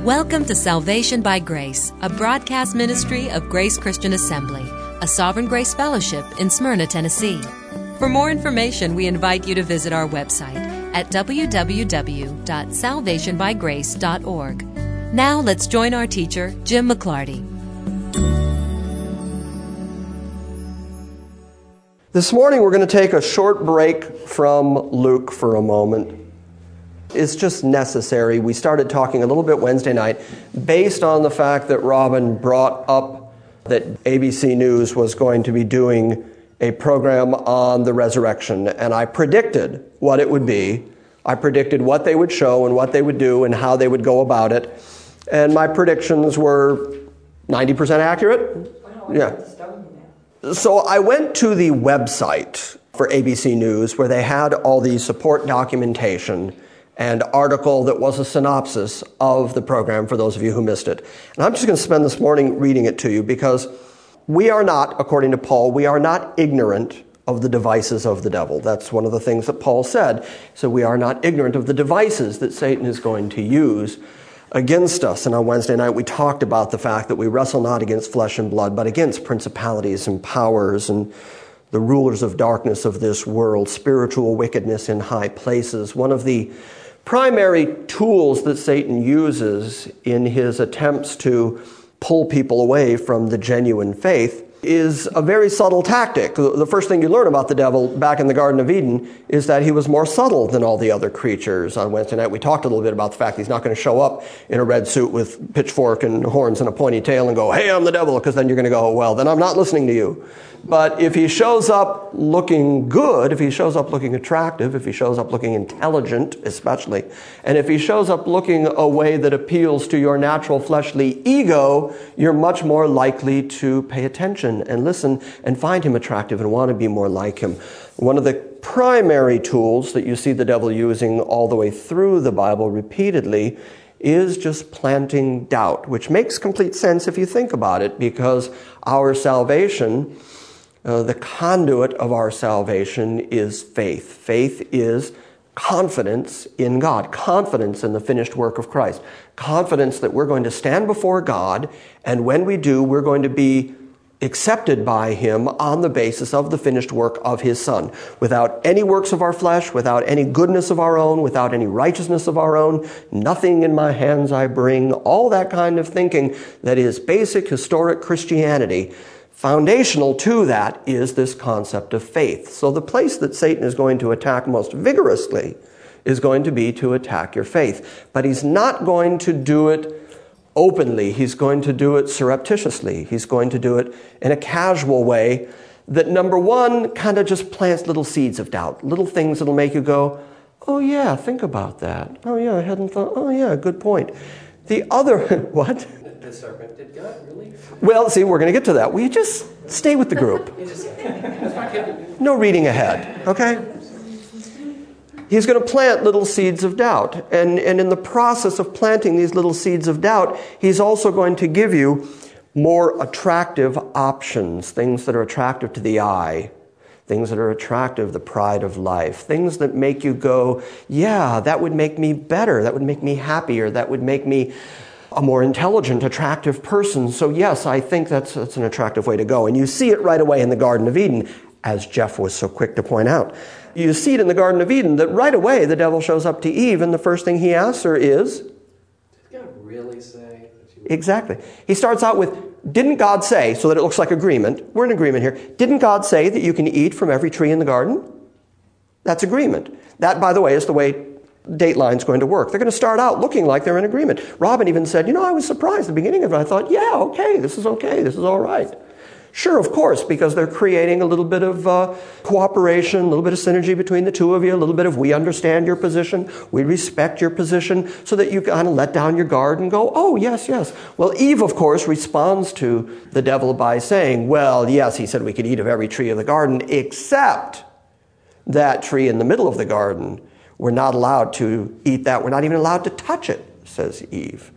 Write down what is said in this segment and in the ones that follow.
Welcome to Salvation by Grace, a broadcast ministry of Grace Christian Assembly, a Sovereign Grace Fellowship in Smyrna, Tennessee. For more information, we invite you to visit our website at www.salvationbygrace.org. Now let's join our teacher, Jim McClarty. This morning we're going to take a short break from Luke for a moment. It's just necessary. We started talking a little bit Wednesday night based on the fact that Robin brought up that ABC News was going to be doing a program on the resurrection, and I predicted what it would be. I predicted what they would show and what they would do and how they would go about it, and my predictions were 90% accurate. Yeah. So I went to the website for ABC News where they had all the support documentation and article that was a synopsis of the program for those of you who missed it. And I'm just going to spend this morning reading it to you because we are not, according to Paul, we are not ignorant of the devices of the devil. That's one of the things that Paul said. So we are not ignorant of the devices that Satan is going to use against us. And on Wednesday night we talked about the fact that we wrestle not against flesh and blood, but against principalities and powers and the rulers of darkness of this world, spiritual wickedness in high places. One of the primary tools that Satan uses in his attempts to pull people away from the genuine faith is a very subtle tactic. The first thing you learn about the devil back in the Garden of Eden is that he was more subtle than all the other creatures. On Wednesday night we talked a little bit about the fact he's not going to show up in a red suit with pitchfork and horns and a pointy tail and go, "Hey, I'm the devil," because then you're going to go, "Well, then I'm not listening to you." But if he shows up looking good, if he shows up looking attractive, if he shows up looking intelligent especially, and if he shows up looking a way that appeals to your natural fleshly ego, you're much more likely to pay attention and listen and find him attractive and want to be more like him. One of the primary tools that you see the devil using all the way through the Bible repeatedly is just planting doubt, which makes complete sense if you think about it, because our salvation, the conduit of our salvation is faith. Faith is confidence in God, confidence in the finished work of Christ, confidence that we're going to stand before God, and when we do, we're going to be accepted by him on the basis of the finished work of his Son, without any works of our flesh, without any goodness of our own, without any righteousness of our own. Nothing in my hands I bring, all that kind of thinking that is basic historic Christianity. Foundational to that is this concept of faith. So the place that Satan is going to attack most vigorously is going to be to attack your faith. But he's not going to do it openly. He's going to do it surreptitiously. He's going to do it in a casual way that, number one, kind of just plants little seeds of doubt, little things that'll make you go, "Oh yeah, think about that. Oh yeah, I hadn't thought. Oh yeah, good point." The other, what? The serpent did God, really? Well, see, we're going to get to that. Will you just stay with the group? No reading ahead, okay? He's going to plant little seeds of doubt. And in the process of planting these little seeds of doubt, he's also going to give you more attractive options, things that are attractive to the eye, things that are attractive, the pride of life, things that make you go, "Yeah, that would make me better, that would make me happier, that would make me a more intelligent, attractive person. So yes, I think that's an attractive way to go." And you see it right away in the Garden of Eden, as Jeff was so quick to point out. You see it in the Garden of Eden that right away the devil shows up to Eve, and the first thing he asks her is, "Did God really say that you would?" Exactly. He starts out with, "Didn't God say," so that it looks like agreement. We're in agreement here. "Didn't God say that you can eat from every tree in the garden?" That's agreement. That, by the way, is the way Dateline's going to work. They're going to start out looking like they're in agreement. Robin even said, "I was surprised at the beginning of it. I thought, yeah, okay, this is all right." Sure, of course, because they're creating a little bit of cooperation, a little bit of synergy between the two of you, a little bit of we understand your position, we respect your position, so that you kind of let down your guard and go, "Oh, yes, yes." Well, Eve, of course, responds to the devil by saying, "Well, yes, he said we could eat of every tree of the garden except that tree in the middle of the garden. We're not allowed to eat that. We're not even allowed to touch it," says Eve.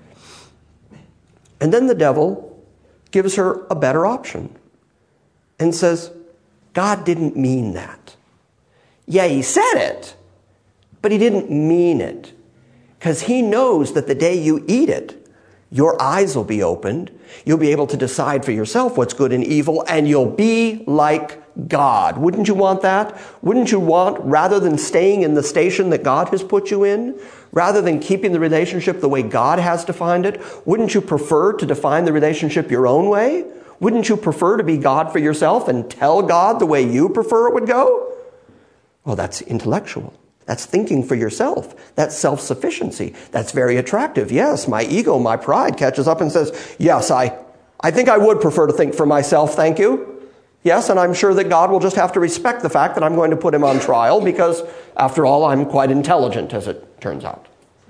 And then the devil gives her a better option and says, "God didn't mean that. Yeah, he said it, but he didn't mean it. Because he knows that the day you eat it, Your eyes will be opened. You'll be able to decide for yourself what's good and evil, and you'll be like God. Wouldn't you want that? Wouldn't you want, rather than staying in the station that God has put you in, rather than keeping the relationship the way God has defined it, wouldn't you prefer to define the relationship your own way? Wouldn't you prefer to be God for yourself and tell God the way you prefer it would go? Well, that's intellectual. That's thinking for yourself. That's self-sufficiency. That's very attractive. Yes, my ego, my pride catches up and says, yes, I think I would prefer to think for myself, thank you. Yes, and I'm sure that God will just have to respect the fact that I'm going to put him on trial because, after all, I'm quite intelligent, as it turns out.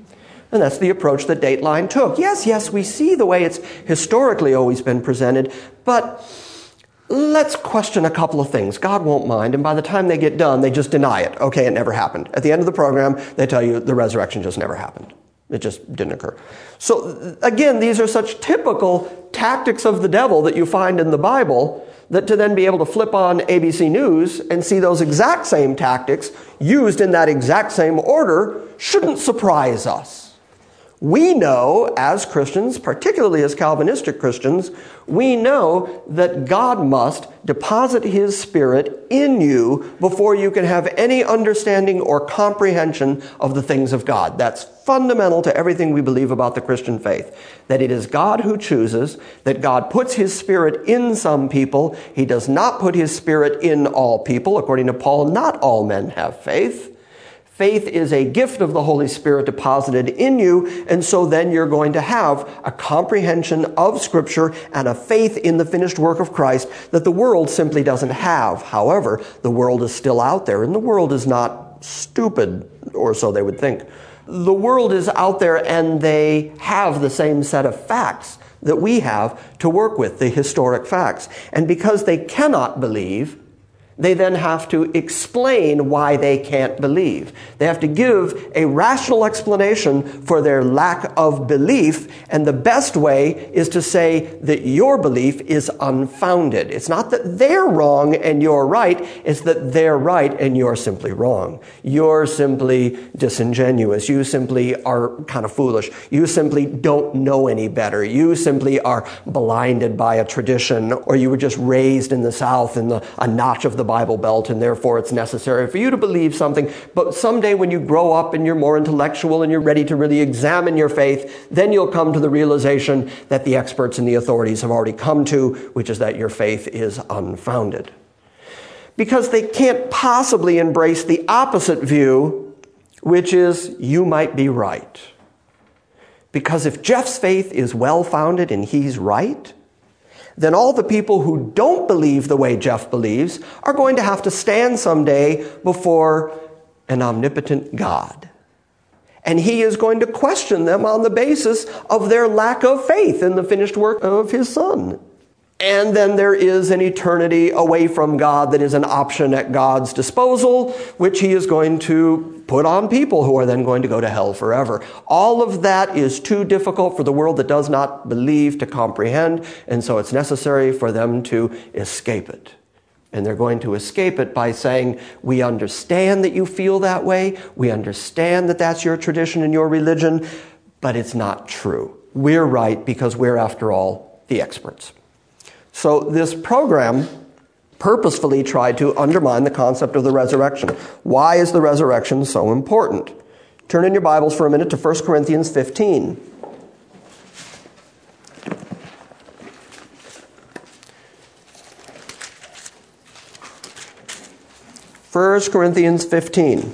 And that's the approach that Dateline took. Yes, we see the way it's historically always been presented, but let's question a couple of things. God won't mind, and by the time they get done, they just deny it. Okay, it never happened. At the end of the program, they tell you the resurrection just never happened. It just didn't occur. So, again, these are such typical tactics of the devil that you find in the Bible, that to then be able to flip on ABC News and see those exact same tactics used in that exact same order shouldn't surprise us. We know, as Christians, particularly as Calvinistic Christians, we know that God must deposit his Spirit in you before you can have any understanding or comprehension of the things of God. That's fundamental to everything we believe about the Christian faith. That it is God who chooses, that God puts his Spirit in some people. He does not put his Spirit in all people. According to Paul, not all men have faith. Faith is a gift of the Holy Spirit deposited in you, and so then you're going to have a comprehension of Scripture and a faith in the finished work of Christ that the world simply doesn't have. However, the world is still out there, and the world is not stupid, or so they would think. The world is out there, and they have the same set of facts that we have to work with, the historic facts. And because they cannot believe, they then have to explain why they can't believe. They have to give a rational explanation for their lack of belief, and the best way is to say that your belief is unfounded. It's not that they're wrong and you're right, it's that they're right and you're simply wrong. You're simply disingenuous. You simply are kind of foolish. You simply don't know any better. You simply are blinded by a tradition, or you were just raised in the South in a notch of the Bible Belt, and therefore it's necessary for you to believe something. But someday when you grow up and you're more intellectual and you're ready to really examine your faith, then you'll come to the realization that the experts and the authorities have already come to, which is that your faith is unfounded. Because they can't possibly embrace the opposite view, which is you might be right. Because if Jeff's faith is well-founded and he's right, then all the people who don't believe the way Jeff believes are going to have to stand someday before an omnipotent God. And he is going to question them on the basis of their lack of faith in the finished work of his Son. And then there is an eternity away from God that is an option at God's disposal, which he is going to put on people who are then going to go to hell forever. All of that is too difficult for the world that does not believe to comprehend, and so it's necessary for them to escape it. And they're going to escape it by saying, we understand that you feel that way, we understand that that's your tradition and your religion, but it's not true. We're right because we're, after all, the experts. So this program purposefully tried to undermine the concept of the resurrection. Why is the resurrection so important? Turn in your Bibles for a minute to 1 Corinthians 15. 1 Corinthians 15.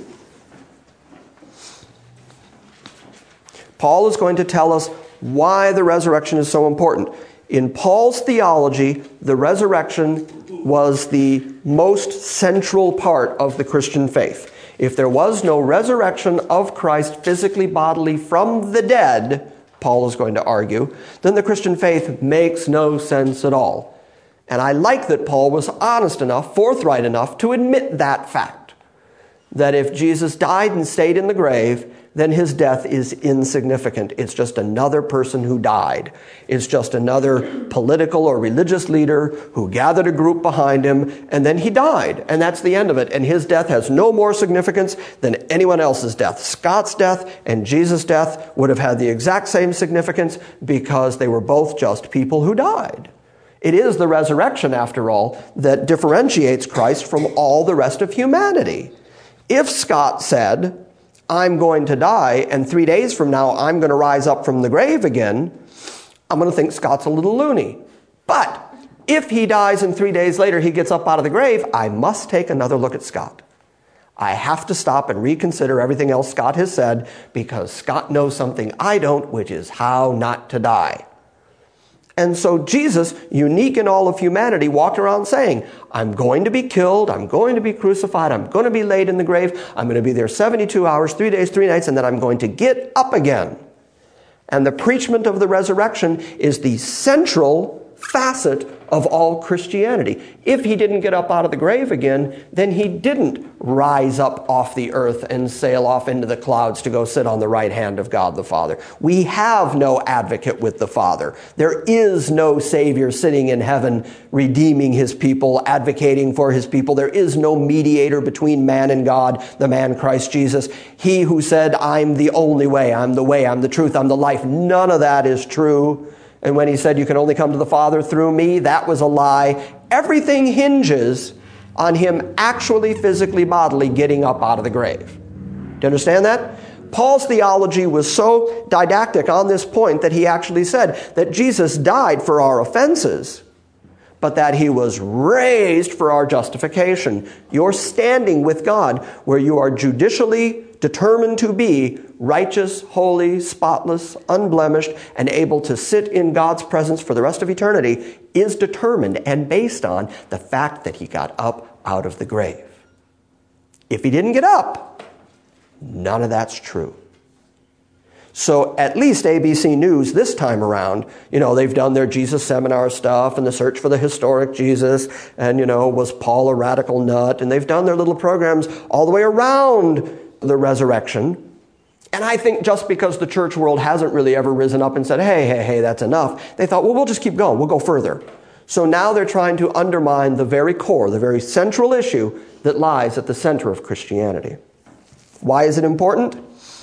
Paul is going to tell us why the resurrection is so important. In Paul's theology, the resurrection was the most central part of the Christian faith. If there was no resurrection of Christ physically, bodily from the dead, Paul is going to argue, then the Christian faith makes no sense at all. And I like that Paul was honest enough, forthright enough to admit that fact. that if Jesus died and stayed in the grave, then his death is insignificant. It's just another person who died. It's just another political or religious leader who gathered a group behind him, and then he died, and that's the end of it. And his death has no more significance than anyone else's death. Scott's death and Jesus' death would have had the exact same significance because they were both just people who died. It is the resurrection, after all, that differentiates Christ from all the rest of humanity. If Scott said, I'm going to die, and 3 days from now I'm going to rise up from the grave again, I'm going to think Scott's a little loony. But if he dies and 3 days later he gets up out of the grave, I must take another look at Scott. I have to stop and reconsider everything else Scott has said, because Scott knows something I don't, which is how not to die. And so Jesus, unique in all of humanity, walked around saying, I'm going to be killed, I'm going to be crucified, I'm going to be laid in the grave, I'm going to be there 72 hours, 3 days, 3 nights, and then I'm going to get up again. And the preachment of the resurrection is the central facet of all Christianity. If he didn't get up out of the grave again, then he didn't rise up off the earth and sail off into the clouds to go sit on the right hand of God the Father. We have no advocate with the Father. There is no Savior sitting in heaven redeeming his people, advocating for his people. There is no mediator between man and God, the man Christ Jesus. He who said, I'm the only way, I'm the truth, I'm the life. None of that is true. And when he said, you can only come to the Father through me, that was a lie. Everything hinges on him actually, physically, bodily getting up out of the grave. Do you understand that? Paul's theology was so didactic on this point that he actually said that Jesus died for our offenses, but that he was raised for our justification. You're standing with God where you are judicially determined to be righteous, holy, spotless, unblemished, and able to sit in God's presence for the rest of eternity is determined and based on the fact that he got up out of the grave. If he didn't get up, none of that's true. So at least ABC News this time around, they've done their Jesus seminar stuff and the search for the historic Jesus and, was Paul a radical nut? And they've done their little programs all the way around the resurrection. And I think just because the church world hasn't really ever risen up and said, hey, that's enough, they thought, well, we'll just keep going. We'll go further. So now they're trying to undermine the very core, the very central issue that lies at the center of Christianity. Why is it important?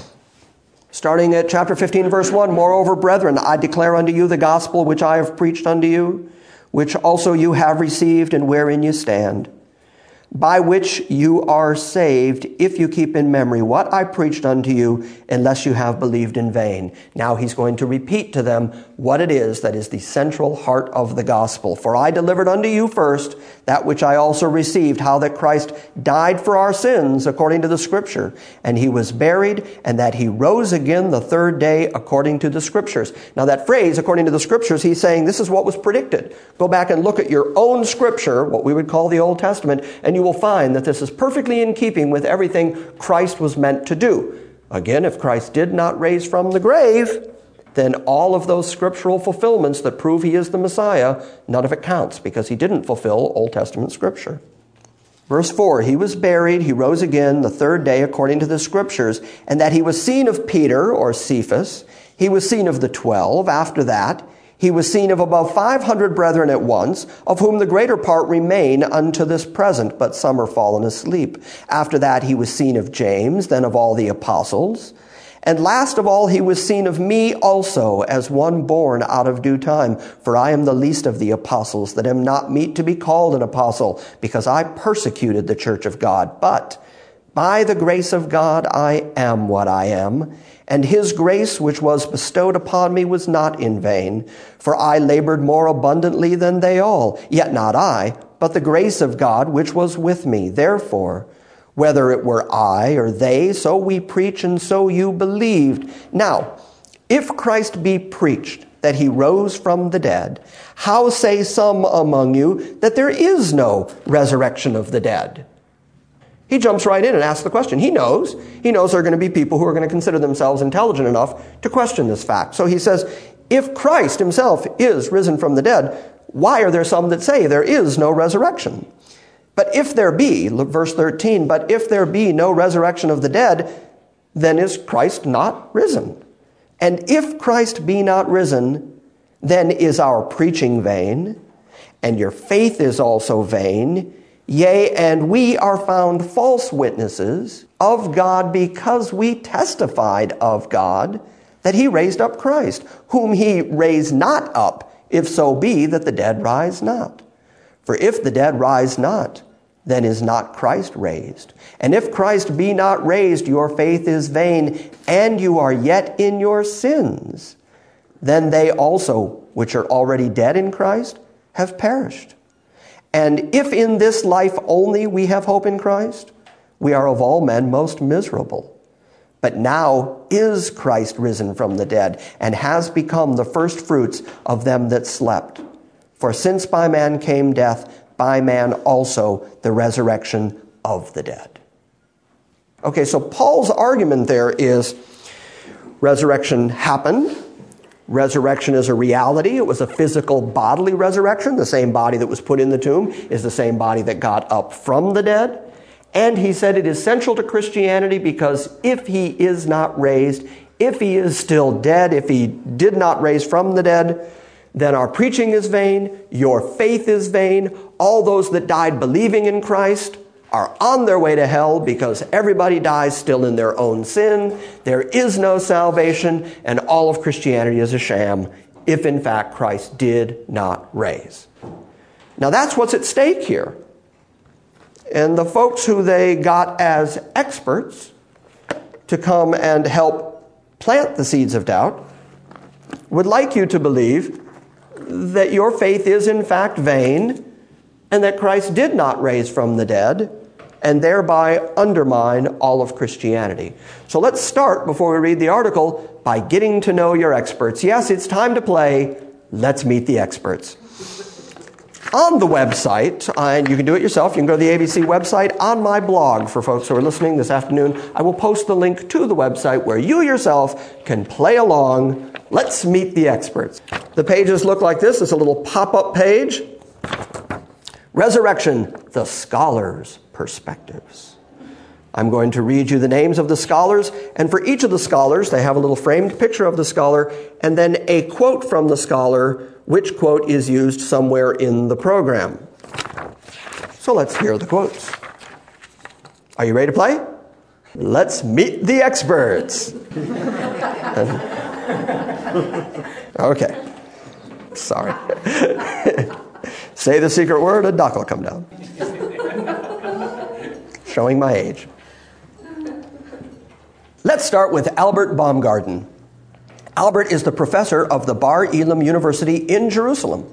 Starting at chapter 15, verse 1, Moreover, brethren, I declare unto you the gospel which I have preached unto you, which also you have received and wherein you stand, by which you are saved, if you keep in memory what I preached unto you, unless you have believed in vain. Now he's going to repeat to them what it is that is the central heart of the gospel. For I delivered unto you first that which I also received, how that Christ died for our sins according to the Scripture, and he was buried, and that he rose again the third day according to the Scriptures. Now that phrase, according to the Scriptures, he's saying this is what was predicted. Go back and look at your own Scripture, what we would call the Old Testament, and you will find that this is perfectly in keeping with everything Christ was meant to do. Again, if Christ did not raise from the grave, then all of those scriptural fulfillments that prove he is the Messiah, none of it counts because he didn't fulfill Old Testament Scripture. Verse 4, he was buried, he rose again the third day according to the Scriptures, and that he was seen of Peter, or Cephas. He was seen of the 12. After that, he was seen of above 500 brethren at once, of whom the greater part remain unto this present, but some are fallen asleep. After that, he was seen of James, then of all the apostles. And last of all, he was seen of me also, as one born out of due time. For I am the least of the apostles, that am not meet to be called an apostle, because I persecuted the church of God. But by the grace of God, I am what I am. And his grace which was bestowed upon me was not in vain. For I labored more abundantly than they all. Yet not I, but the grace of God which was with me. Therefore, whether it were I or they, so we preach, and so you believed. Now, if Christ be preached that he rose from the dead, how say some among you that there is no resurrection of the dead? He jumps right in and asks the question. He knows there are going to be people who are going to consider themselves intelligent enough to question this fact. So he says, if Christ himself is risen from the dead, why are there some that say there is no resurrection? But if there be, verse 13, but if there be no resurrection of the dead, then is Christ not risen? And if Christ be not risen, then is our preaching vain, and your faith is also vain. Yea, and we are found false witnesses of God, because we testified of God that he raised up Christ, whom he raised not up, if so be that the dead rise not. For if the dead rise not, then is not Christ raised. And if Christ be not raised, your faith is vain, and you are yet in your sins. Then they also, which are already dead in Christ, have perished. And if in this life only we have hope in Christ, we are of all men most miserable. But now is Christ risen from the dead, and has become the first fruits of them that slept. For since by man came death, by man also the resurrection of the dead. Okay, so Paul's argument there is resurrection happened. Resurrection is a reality. It was a physical bodily resurrection. The same body that was put in the tomb is the same body that got up from the dead. And he said it is central to Christianity because if he is not raised, if he is still dead, if he did not raise from the dead, then our preaching is vain, your faith is vain. All those that died believing in Christ are on their way to hell because everybody dies still in their own sin. There is no salvation, and all of Christianity is a sham if in fact Christ did not raise. Now that's what's at stake here. And the folks who they got as experts to come and help plant the seeds of doubt would like you to believe that your faith is in fact vain and that Christ did not raise from the dead and thereby undermine all of Christianity. So let's start, before we read the article, by getting to know your experts. Yes, it's time to play Let's Meet the Experts. On the website, and you can do it yourself, you can go to the ABC website. On my blog, for folks who are listening this afternoon, I will post the link to the website where you yourself can play along. Let's meet the experts. The pages look like this. It's a little pop-up page. Resurrection, the scholars' perspectives. I'm going to read you the names of the scholars, and for each of the scholars, they have a little framed picture of the scholar, and then a quote from the scholar, which quote is used somewhere in the program. So let's hear the quotes. Are you ready to play? Let's meet the experts. Okay. Sorry. Say the secret word, a duck will come down. Showing my age. Let's start with Albert Baumgarten. Albert is the professor of the Bar Elam University in Jerusalem.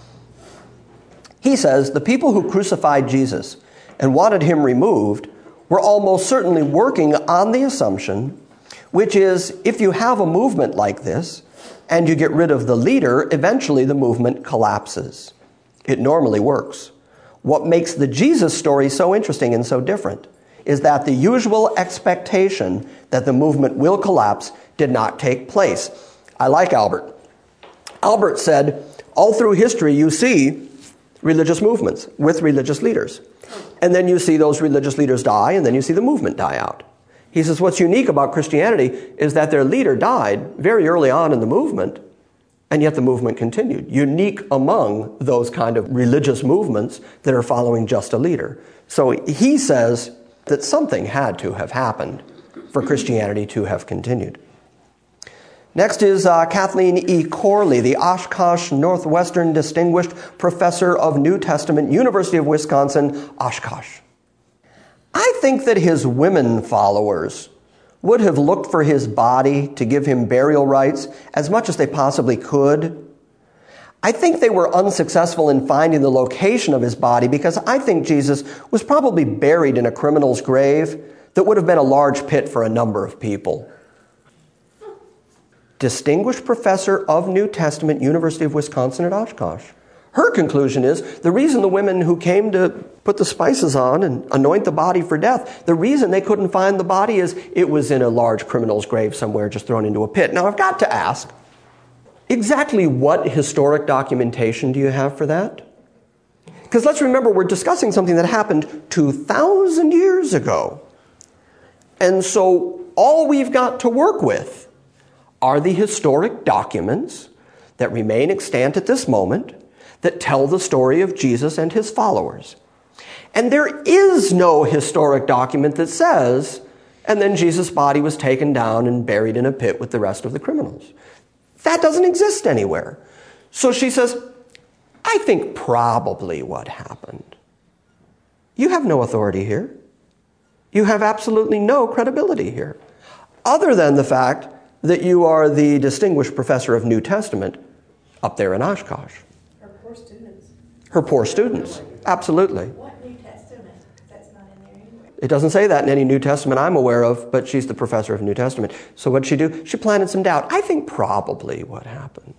He says the people who crucified Jesus and wanted him removed were almost certainly working on the assumption, which is if you have a movement like this and you get rid of the leader, eventually the movement collapses. It normally works. What makes the Jesus story so interesting and so different is that the usual expectation that the movement will collapse did not take place. I like Albert. Albert said, all through history you see religious movements with religious leaders. And then you see those religious leaders die, and then you see the movement die out. He says what's unique about Christianity is that their leader died very early on in the movement, and yet the movement continued. Unique among those kind of religious movements that are following just a leader. So he says that something had to have happened for Christianity to have continued. Next is Kathleen E. Corley, the Oshkosh Northwestern Distinguished Professor of New Testament, University of Wisconsin, Oshkosh. I think that his women followers would have looked for his body to give him burial rites as much as they possibly could. I think they were unsuccessful in finding the location of his body because I think Jesus was probably buried in a criminal's grave that would have been a large pit for a number of people. Distinguished Professor of New Testament, University of Wisconsin at Oshkosh. Her conclusion is the reason the women who came to put the spices on and anoint the body for death, the reason they couldn't find the body is it was in a large criminal's grave somewhere just thrown into a pit. Now I've got to ask, exactly what historic documentation do you have for that? Because let's remember, we're discussing something that happened 2,000 years ago. And so all we've got to work with are the historic documents that remain extant at this moment that tell the story of Jesus and his followers. And there is no historic document that says, and then Jesus' body was taken down and buried in a pit with the rest of the criminals. That doesn't exist anywhere. So she says, I think probably what happened. You have no authority here. You have absolutely no credibility here, other than the fact that you are the distinguished professor of New Testament up there in Oshkosh. Her poor students. Her poor students, absolutely. What New Testament? That's not in there anywhere. It doesn't say that in any New Testament I'm aware of, but she's the professor of New Testament. So what'd she do? She planted some doubt. I think probably what happened.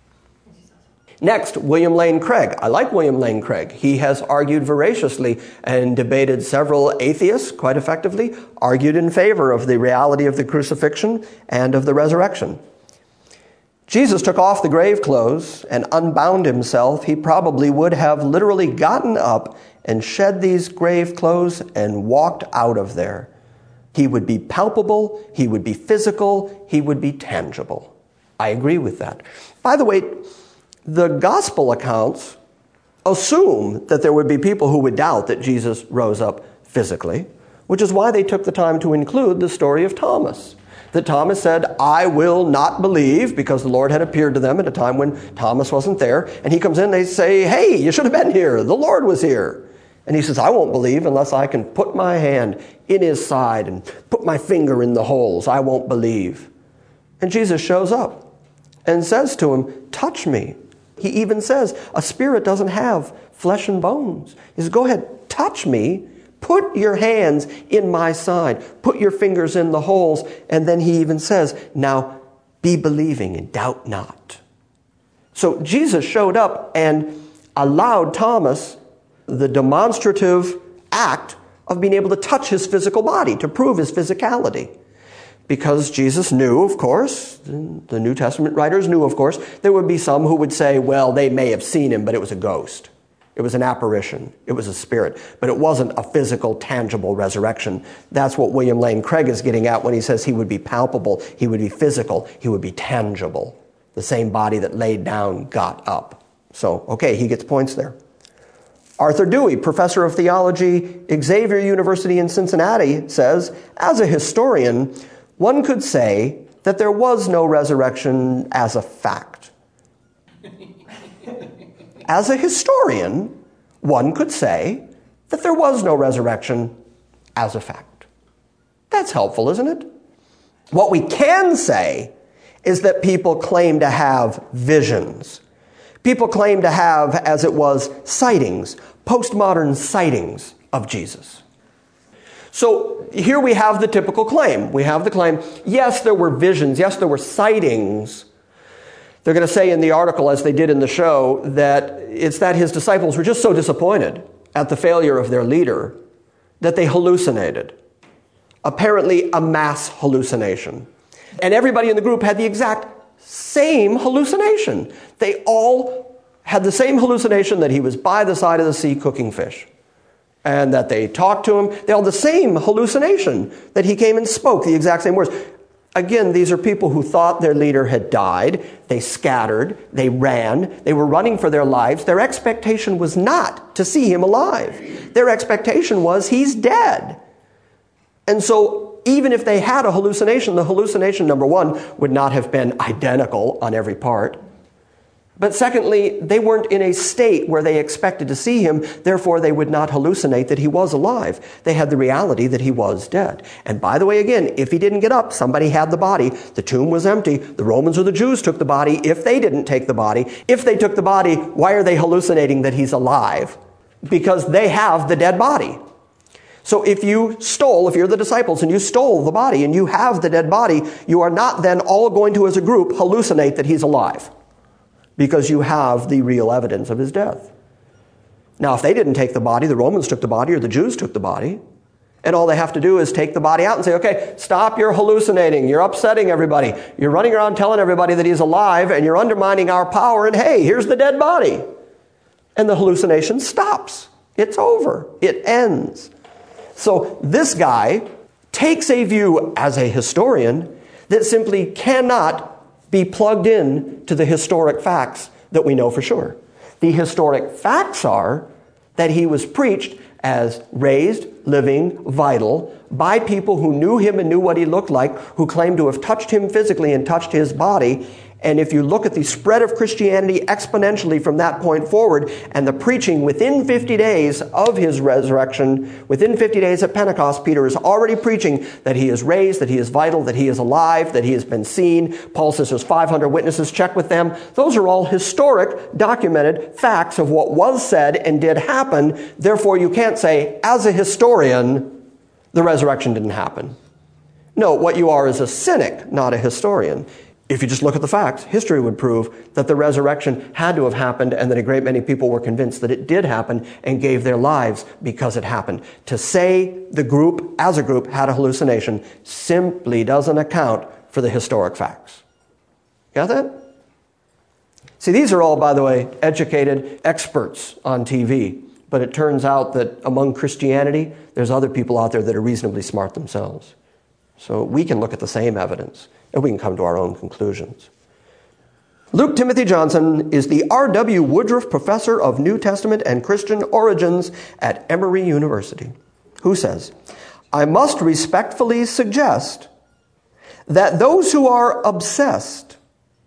Next, William Lane Craig. I like William Lane Craig. He has argued voraciously and debated several atheists quite effectively, argued in favor of the reality of the crucifixion and of the resurrection. Jesus took off the grave clothes and unbound himself. He probably would have literally gotten up and shed these grave clothes and walked out of there. He would be palpable, he would be physical, he would be tangible. I agree with that. By the way, the gospel accounts assume that there would be people who would doubt that Jesus rose up physically, which is why they took the time to include the story of Thomas. That Thomas said, I will not believe, because the Lord had appeared to them at a time when Thomas wasn't there. And he comes in and they say, hey, you should have been here. The Lord was here. And he says, I won't believe unless I can put my hand in his side and put my finger in the holes. I won't believe. And Jesus shows up and says to him, touch me. He even says, a spirit doesn't have flesh and bones. He says, go ahead, touch me. Put your hands in my side. Put your fingers in the holes. And then he even says, now be believing and doubt not. So Jesus showed up and allowed Thomas the demonstrative act of being able to touch his physical body to prove his physicality. Because Jesus knew, of course, the New Testament writers knew, of course, there would be some who would say, well, they may have seen him, but it was a ghost. It was an apparition. It was a spirit. But it wasn't a physical, tangible resurrection. That's what William Lane Craig is getting at when he says he would be palpable, he would be physical, he would be tangible. The same body that laid down got up. So, okay, he gets points there. Arthur Dewey, professor of theology, Xavier University in Cincinnati, says, as a historian, one could say that there was no resurrection as a fact. As a historian, one could say that there was no resurrection as a fact. That's helpful, isn't it? What we can say is that people claim to have visions. People claim to have, as it was, sightings, postmodern sightings of Jesus. So here we have the typical claim. We have the claim, yes, there were visions, yes, there were sightings. They're going to say in the article, as they did in the show, that it's that his disciples were just so disappointed at the failure of their leader that they hallucinated. Apparently a mass hallucination. And everybody in the group had the exact same hallucination. They all had the same hallucination that he was by the side of the sea cooking fish. And that they talked to him. They all had the same hallucination that he came and spoke the exact same words. Again, these are people who thought their leader had died. They scattered. They ran. They were running for their lives. Their expectation was not to see him alive. Their expectation was he's dead. And so even if they had a hallucination, the hallucination, number one, would not have been identical on every part. But secondly, they weren't in a state where they expected to see him, therefore they would not hallucinate that he was alive. They had the reality that he was dead. And by the way, again, if he didn't get up, somebody had the body. The tomb was empty. The Romans or the Jews took the body if they didn't take the body. If they took the body, why are they hallucinating that he's alive? Because they have the dead body. So if you're the disciples and you stole the body and you have the dead body, you are not then all going to, as a group, hallucinate that he's alive. Because you have the real evidence of his death. Now, if they didn't take the body, the Romans took the body or the Jews took the body, and all they have to do is take the body out and say, okay, stop, you're hallucinating, you're upsetting everybody, you're running around telling everybody that he's alive, and you're undermining our power, and hey, here's the dead body. and the hallucination stops. It's over. It ends. So this guy takes a view as a historian that simply cannot be plugged in to the historic facts that we know for sure. The historic facts are that he was preached as raised, living, vital, by people who knew him and knew what he looked like, who claimed to have touched him physically and touched his body. And if you look at the spread of Christianity exponentially from that point forward, and the preaching within 50 days of his resurrection, within 50 days at Pentecost, Peter is already preaching that he is raised, that he is vital, that he is alive, that he has been seen. Paul says there's 500 witnesses, check with them. Those are all historic, documented facts of what was said and did happen. Therefore, you can't say, as a historian, the resurrection didn't happen. No, what you are is a cynic, not a historian. If you just look at the facts, history would prove that the resurrection had to have happened and that a great many people were convinced that it did happen and gave their lives because it happened. To say the group, as a group, had a hallucination simply doesn't account for the historic facts. Got that? See, these are all, by the way, educated experts on TV. But it turns out that among Christianity, there's other people out there that are reasonably smart themselves. So we can look at the same evidence, and we can come to our own conclusions. Luke Timothy Johnson is the R.W. Woodruff Professor of New Testament and Christian Origins at Emory University, who says, I must respectfully suggest that those who are obsessed,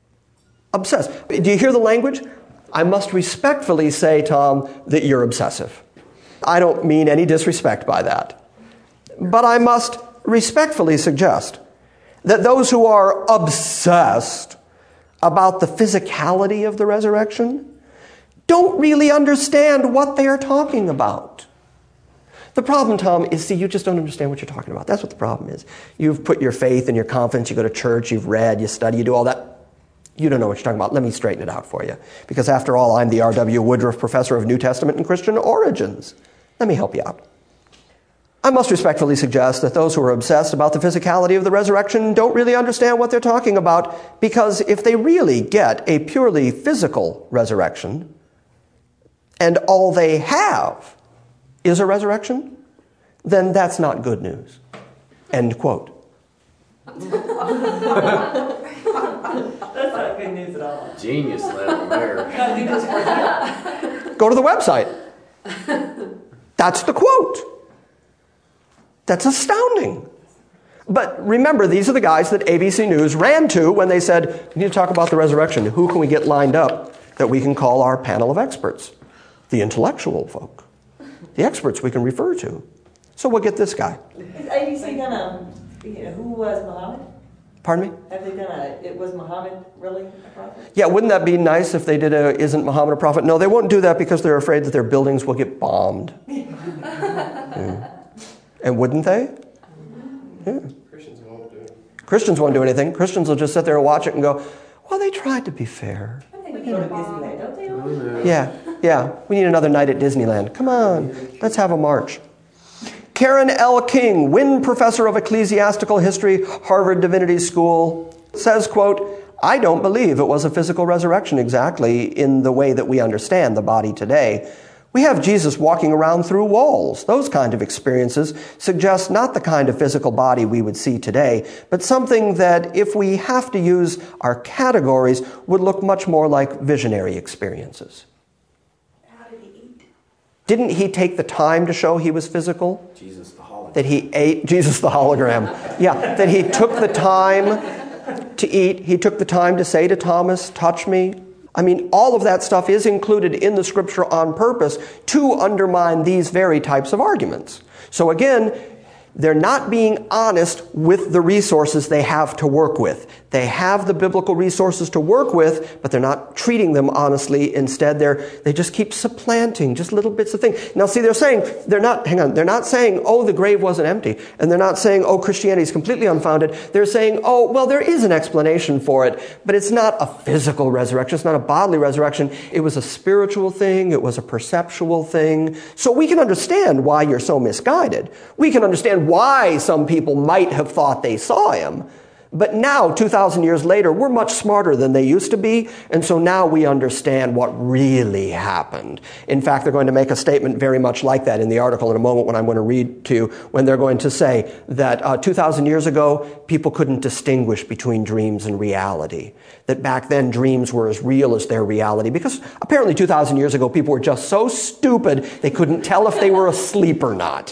do you hear the language? I must respectfully say, Tom, that you're obsessive. I don't mean any disrespect by that. But I must respectfully suggest that those who are obsessed about the physicality of the resurrection don't really understand what they are talking about. The problem, Tom, is, see, you just don't understand what you're talking about. That's what the problem is. You've put your faith and your confidence, you go to church, you've read, you study, you do all that. You don't know what you're talking about. Let me straighten it out for you. Because after all, I'm the R.W. Woodruff Professor of New Testament and Christian Origins. Let me help you out. I must respectfully suggest that those who are obsessed about the physicality of the resurrection don't really understand what they're talking about, because if they really get a purely physical resurrection, and all they have is a resurrection, then that's not good news. End quote. That's not good news at all. Genius level there. Go to the website. That's the quote. That's astounding. But remember, these are the guys that ABC News ran to when they said, we need to talk about the resurrection. Who can we get lined up that we can call our panel of experts? The intellectual folk. The experts we can refer to. So we'll get this guy. Is ABC gonna, who was Muhammad? Pardon me? Have they done was Muhammad really a prophet? Yeah, wouldn't that be nice if they did isn't Muhammad a prophet? No, they won't do that because they're afraid that their buildings will get bombed. Yeah. And wouldn't they? Yeah. Christians won't do it. Christians won't do anything. Christians will just sit there and watch it and go, well, they tried to be fair. I think we go to Disneyland, don't they? Yeah. We need another night at Disneyland. Come on, let's have a march. Karen L. King, Wynne Professor of Ecclesiastical History, Harvard Divinity School, says, quote, I don't believe it was a physical resurrection exactly in the way that we understand the body today. We have Jesus walking around through walls. Those kind of experiences suggest not the kind of physical body we would see today, but something that, if we have to use our categories, would look much more like visionary experiences. How did he eat? Didn't he take the time to show he was physical? Jesus the hologram. That he ate, Jesus the hologram. Yeah, that he took the time to eat. He took the time to say to Thomas, touch me. I mean, all of that stuff is included in the scripture on purpose to undermine these very types of arguments. So again, they're not being honest with the resources they have to work with. They have the biblical resources to work with, but they're not treating them honestly. Instead, they just keep supplanting just little bits of things. Now, see, they're not saying, oh, the grave wasn't empty. And they're not saying, oh, Christianity is completely unfounded. They're saying, oh, well, there is an explanation for it, but it's not a physical resurrection. It's not a bodily resurrection. It was a spiritual thing. It was a perceptual thing. So we can understand why you're so misguided. We can understand why some people might have thought they saw him. But now, 2,000 years later, we're much smarter than they used to be, and so now we understand what really happened. In fact, they're going to make a statement very much like that in the article in a moment when I'm going to read to you, when they're going to say that 2,000 years ago, people couldn't distinguish between dreams and reality. That back then, dreams were as real as their reality, because apparently 2,000 years ago, people were just so stupid, they couldn't tell if they were asleep or not.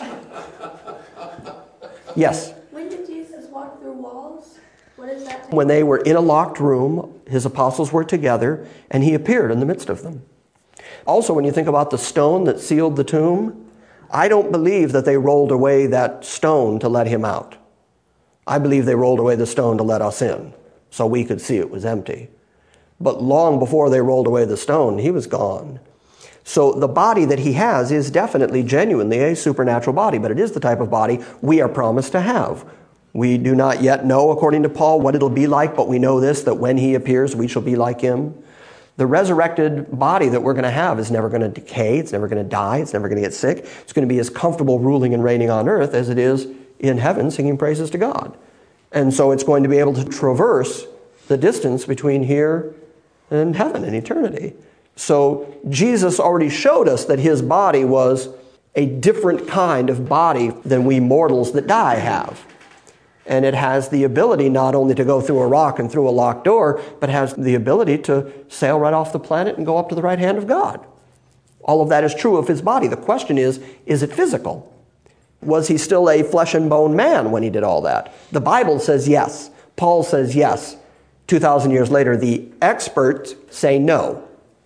Yes? When did Jesus walk through walls? What is that? When they were in a locked room, his apostles were together, and he appeared in the midst of them. Also, when you think about the stone that sealed the tomb, I don't believe that they rolled away that stone to let him out. I believe they rolled away the stone to let us in, so we could see it was empty. But long before they rolled away the stone, he was gone. So the body that he has is definitely genuinely a supernatural body, but it is the type of body we are promised to have. We do not yet know, according to Paul, what it'll be like, but we know this, that when he appears, we shall be like him. The resurrected body that we're going to have is never going to decay, it's never going to die, it's never going to get sick. It's going to be as comfortable ruling and reigning on earth as it is in heaven, singing praises to God. And so it's going to be able to traverse the distance between here and heaven and eternity. So Jesus already showed us that his body was a different kind of body than we mortals that die have. And it has the ability not only to go through a rock and through a locked door, but has the ability to sail right off the planet and go up to the right hand of God. All of that is true of his body. The question is it physical? Was he still a flesh and bone man when he did all that? The Bible says yes. Paul says yes. 2,000 years later, the experts say no.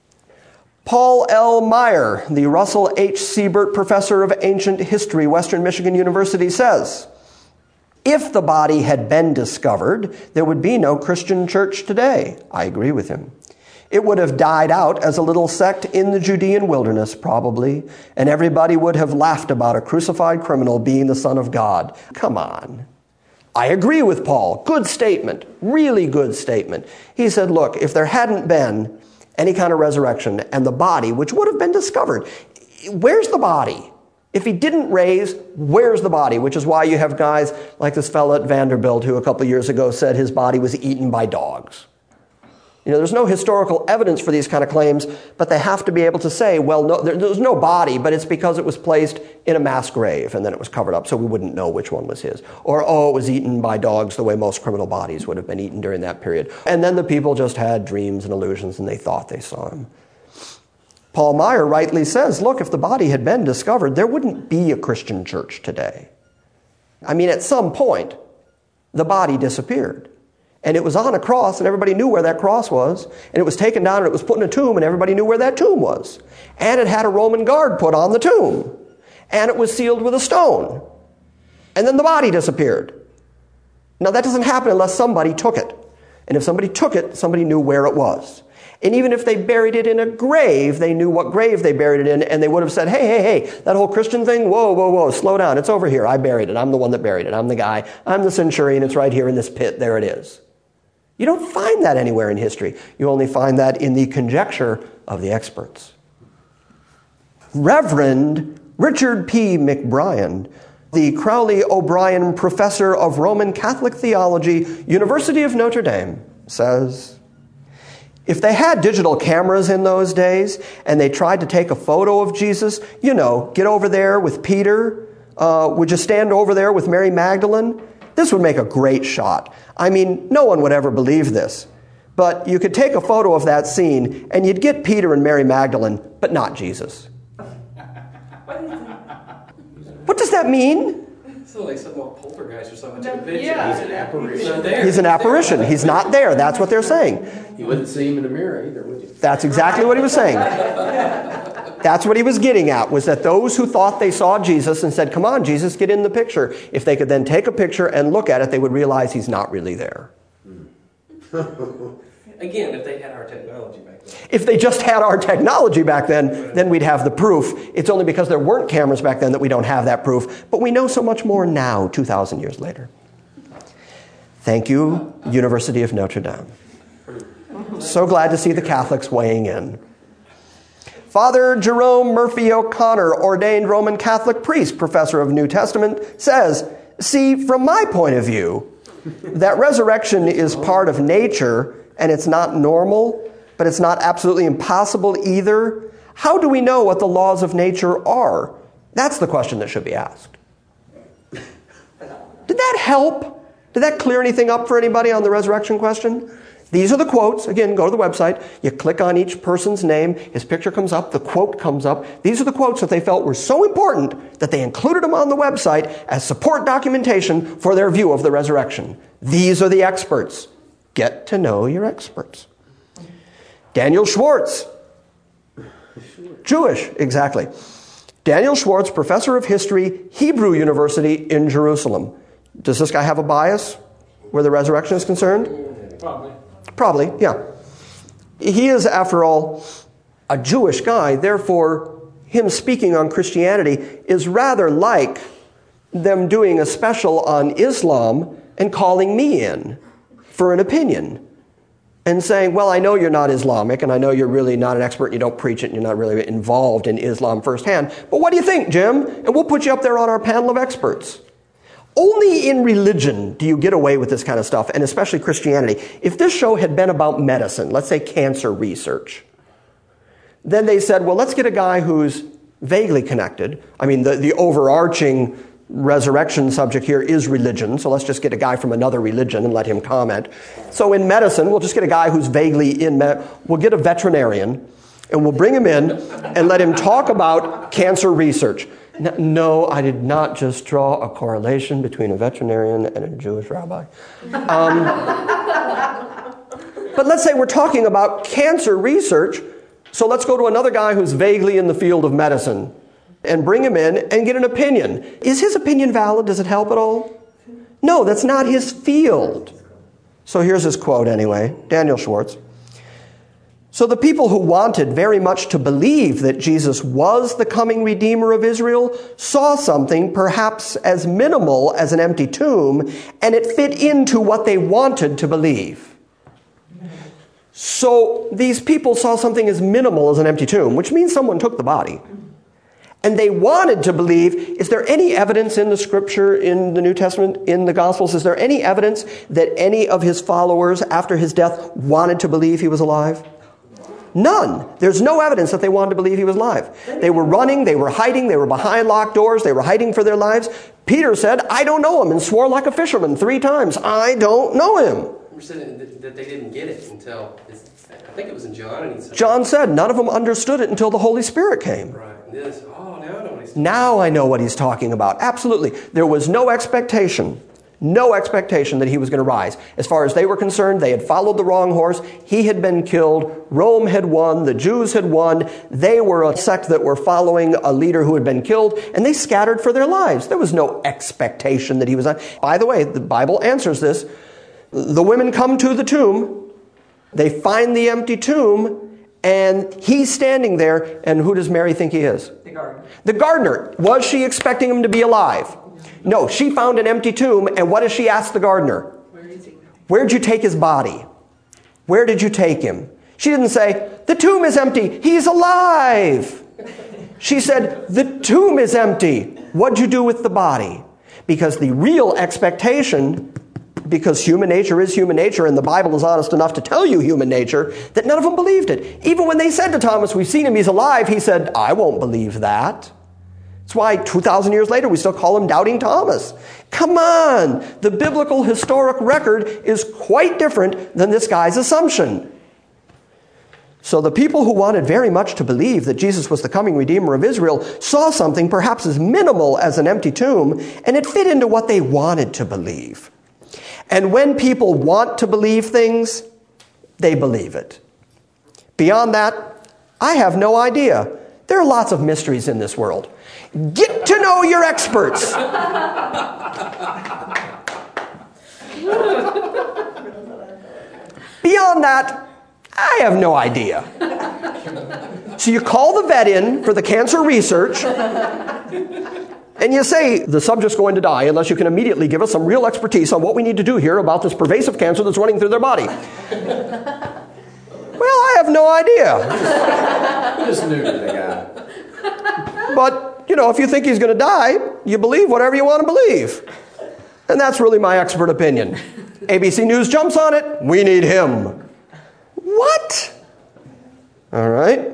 Paul L. Meyer, the Russell H. Siebert Professor of Ancient History, Western Michigan University, says, if the body had been discovered, there would be no Christian church today. I agree with him. It would have died out as a little sect in the Judean wilderness, probably, and everybody would have laughed about a crucified criminal being the Son of God. Come on. I agree with Paul. Good statement. Really good statement. He said, look, if there hadn't been any kind of resurrection and the body, which would have been discovered, where's the body? If he didn't raise, where's the body? Which is why you have guys like this fellow at Vanderbilt who a couple of years ago said his body was eaten by dogs. You know, there's no historical evidence for these kind of claims, but they have to be able to say, well, no, there's no body, but it's because it was placed in a mass grave and then it was covered up, so we wouldn't know which one was his. Or, it was eaten by dogs the way most criminal bodies would have been eaten during that period. And then the people just had dreams and illusions and they thought they saw him. Paul Meyer rightly says, look, if the body had been discovered, there wouldn't be a Christian church today. I mean, at some point, the body disappeared. And it was on a cross, and everybody knew where that cross was. And it was taken down, and it was put in a tomb, and everybody knew where that tomb was. And it had a Roman guard put on the tomb. And it was sealed with a stone. And then the body disappeared. Now, that doesn't happen unless somebody took it. And if somebody took it, somebody knew where it was. And even if they buried it in a grave, they knew what grave they buried it in, and they would have said, hey, that whole Christian thing, whoa, slow down. It's over here. I buried it. I'm the one that buried it. I'm the guy. I'm the centurion. It's right here in this pit. There it is. You don't find that anywhere in history. You only find that in the conjecture of the experts. Reverend Richard P. McBrien, the Crowley O'Brien Professor of Roman Catholic Theology, University of Notre Dame, says, if they had digital cameras in those days and they tried to take a photo of Jesus, get over there with Peter, would you stand over there with Mary Magdalene? This would make a great shot. I mean, no one would ever believe this. But you could take a photo of that scene and you'd get Peter and Mary Magdalene, but not Jesus. What does that mean? So like some poltergeist or something took a picture. Yeah. He's an apparition. He's an apparition. He's not there. That's what they're saying. You wouldn't see him in the mirror either, would you? That's exactly what he was saying. That's what he was getting at, was that those who thought they saw Jesus and said, come on, Jesus, get in the picture. If they could then take a picture and look at it, they would realize he's not really there. Again, if they had our technology back then. If they just had our technology back then we'd have the proof. It's only because there weren't cameras back then that we don't have that proof. But we know so much more now, 2,000 years later. Thank you, University of Notre Dame. So glad to see the Catholics weighing in. Father Jerome Murphy O'Connor, ordained Roman Catholic priest, professor of New Testament, says, see, from my point of view, that resurrection is part of nature and it's not normal, but it's not absolutely impossible either, how do we know what the laws of nature are? That's the question that should be asked. Did that help? Did that clear anything up for anybody on the resurrection question? These are the quotes. Again, go to the website. You click on each person's name. His picture comes up. The quote comes up. These are the quotes that they felt were so important that they included them on the website as support documentation for their view of the resurrection. These are the experts. Get to know your experts. Daniel Schwartz. Jewish, exactly. Daniel Schwartz, professor of history, Hebrew University in Jerusalem. Does this guy have a bias where the resurrection is concerned? Probably, yeah. He is, after all, a Jewish guy. Therefore, him speaking on Christianity is rather like them doing a special on Islam and calling me in for an opinion and saying, well, I know you're not Islamic, and I know you're really not an expert, and you don't preach it, and you're not really involved in Islam firsthand, but what do you think, Jim? And we'll put you up there on our panel of experts. Only in religion do you get away with this kind of stuff, and especially Christianity. If this show had been about medicine, let's say cancer research, then they said, well, let's get a guy who's vaguely connected. I mean, the overarching resurrection subject here is religion, so let's just get a guy from another religion and let him comment. So in medicine, we'll just get a guy who's vaguely we'll get a veterinarian, and we'll bring him in and let him talk about cancer research. No, I did not just draw a correlation between a veterinarian and a Jewish rabbi. But let's say we're talking about cancer research, so let's go to another guy who's vaguely in the field of medicine and bring him in and get an opinion. Is his opinion valid? Does it help at all? No, that's not his field. So here's his quote anyway, Daniel Schwartz. So the people who wanted very much to believe that Jesus was the coming Redeemer of Israel saw something perhaps as minimal as an empty tomb, and it fit into what they wanted to believe. So these people saw something as minimal as an empty tomb, which means someone took the body. And they wanted to believe, is there any evidence in the Scripture, in the New Testament, in the Gospels, is there any evidence that any of his followers after his death wanted to believe he was alive? None. There's no evidence that they wanted to believe he was alive. They were running, they were hiding, they were behind locked doors, they were hiding for their lives. Peter said, I don't know him, and swore like a fisherman 3 times. I don't know him. We're saying that they didn't get it until, I think it was in John. And he said, John said none of them understood it until the Holy Spirit came. Right. And this, Now I know what he's talking about. Absolutely. There was no expectation that he was going to rise. As far as they were concerned, they had followed the wrong horse. He had been killed. Rome had won. The Jews had won. They were a sect that were following a leader who had been killed, and they scattered for their lives. There was no expectation that he was on. By the way, the Bible answers this. The women come to the tomb. They find the empty tomb, and he's standing there, and who does Mary think he is? The gardener. The gardener. Was she expecting him to be alive? No, she found an empty tomb, and what does she ask the gardener? Where is he? Where'd you take his body? Where did you take him? She didn't say, the tomb is empty, he's alive. She said, the tomb is empty. What'd you do with the body? Because the real expectation, because human nature is human nature, and the Bible is honest enough to tell you human nature, that none of them believed it. Even when they said to Thomas, we've seen him, he's alive, he said, I won't believe that. That's why 2,000 years later we still call him Doubting Thomas. Come on! The biblical historic record is quite different than this guy's assumption. So the people who wanted very much to believe that Jesus was the coming Redeemer of Israel saw something perhaps as minimal as an empty tomb, and it fit into what they wanted to believe. And when people want to believe things, they believe it. Beyond that, I have no idea. There are lots of mysteries in this world. Get to know your experts. Beyond that, I have no idea. So you call the vet in for the cancer research, and you say, the subject's going to die unless you can immediately give us some real expertise on what we need to do here about this pervasive cancer that's running through their body. Well, I have no idea. just knew the guy. But, if you think he's going to die, you believe whatever you want to believe. And that's really my expert opinion. ABC News jumps on it. We need him. What? All right.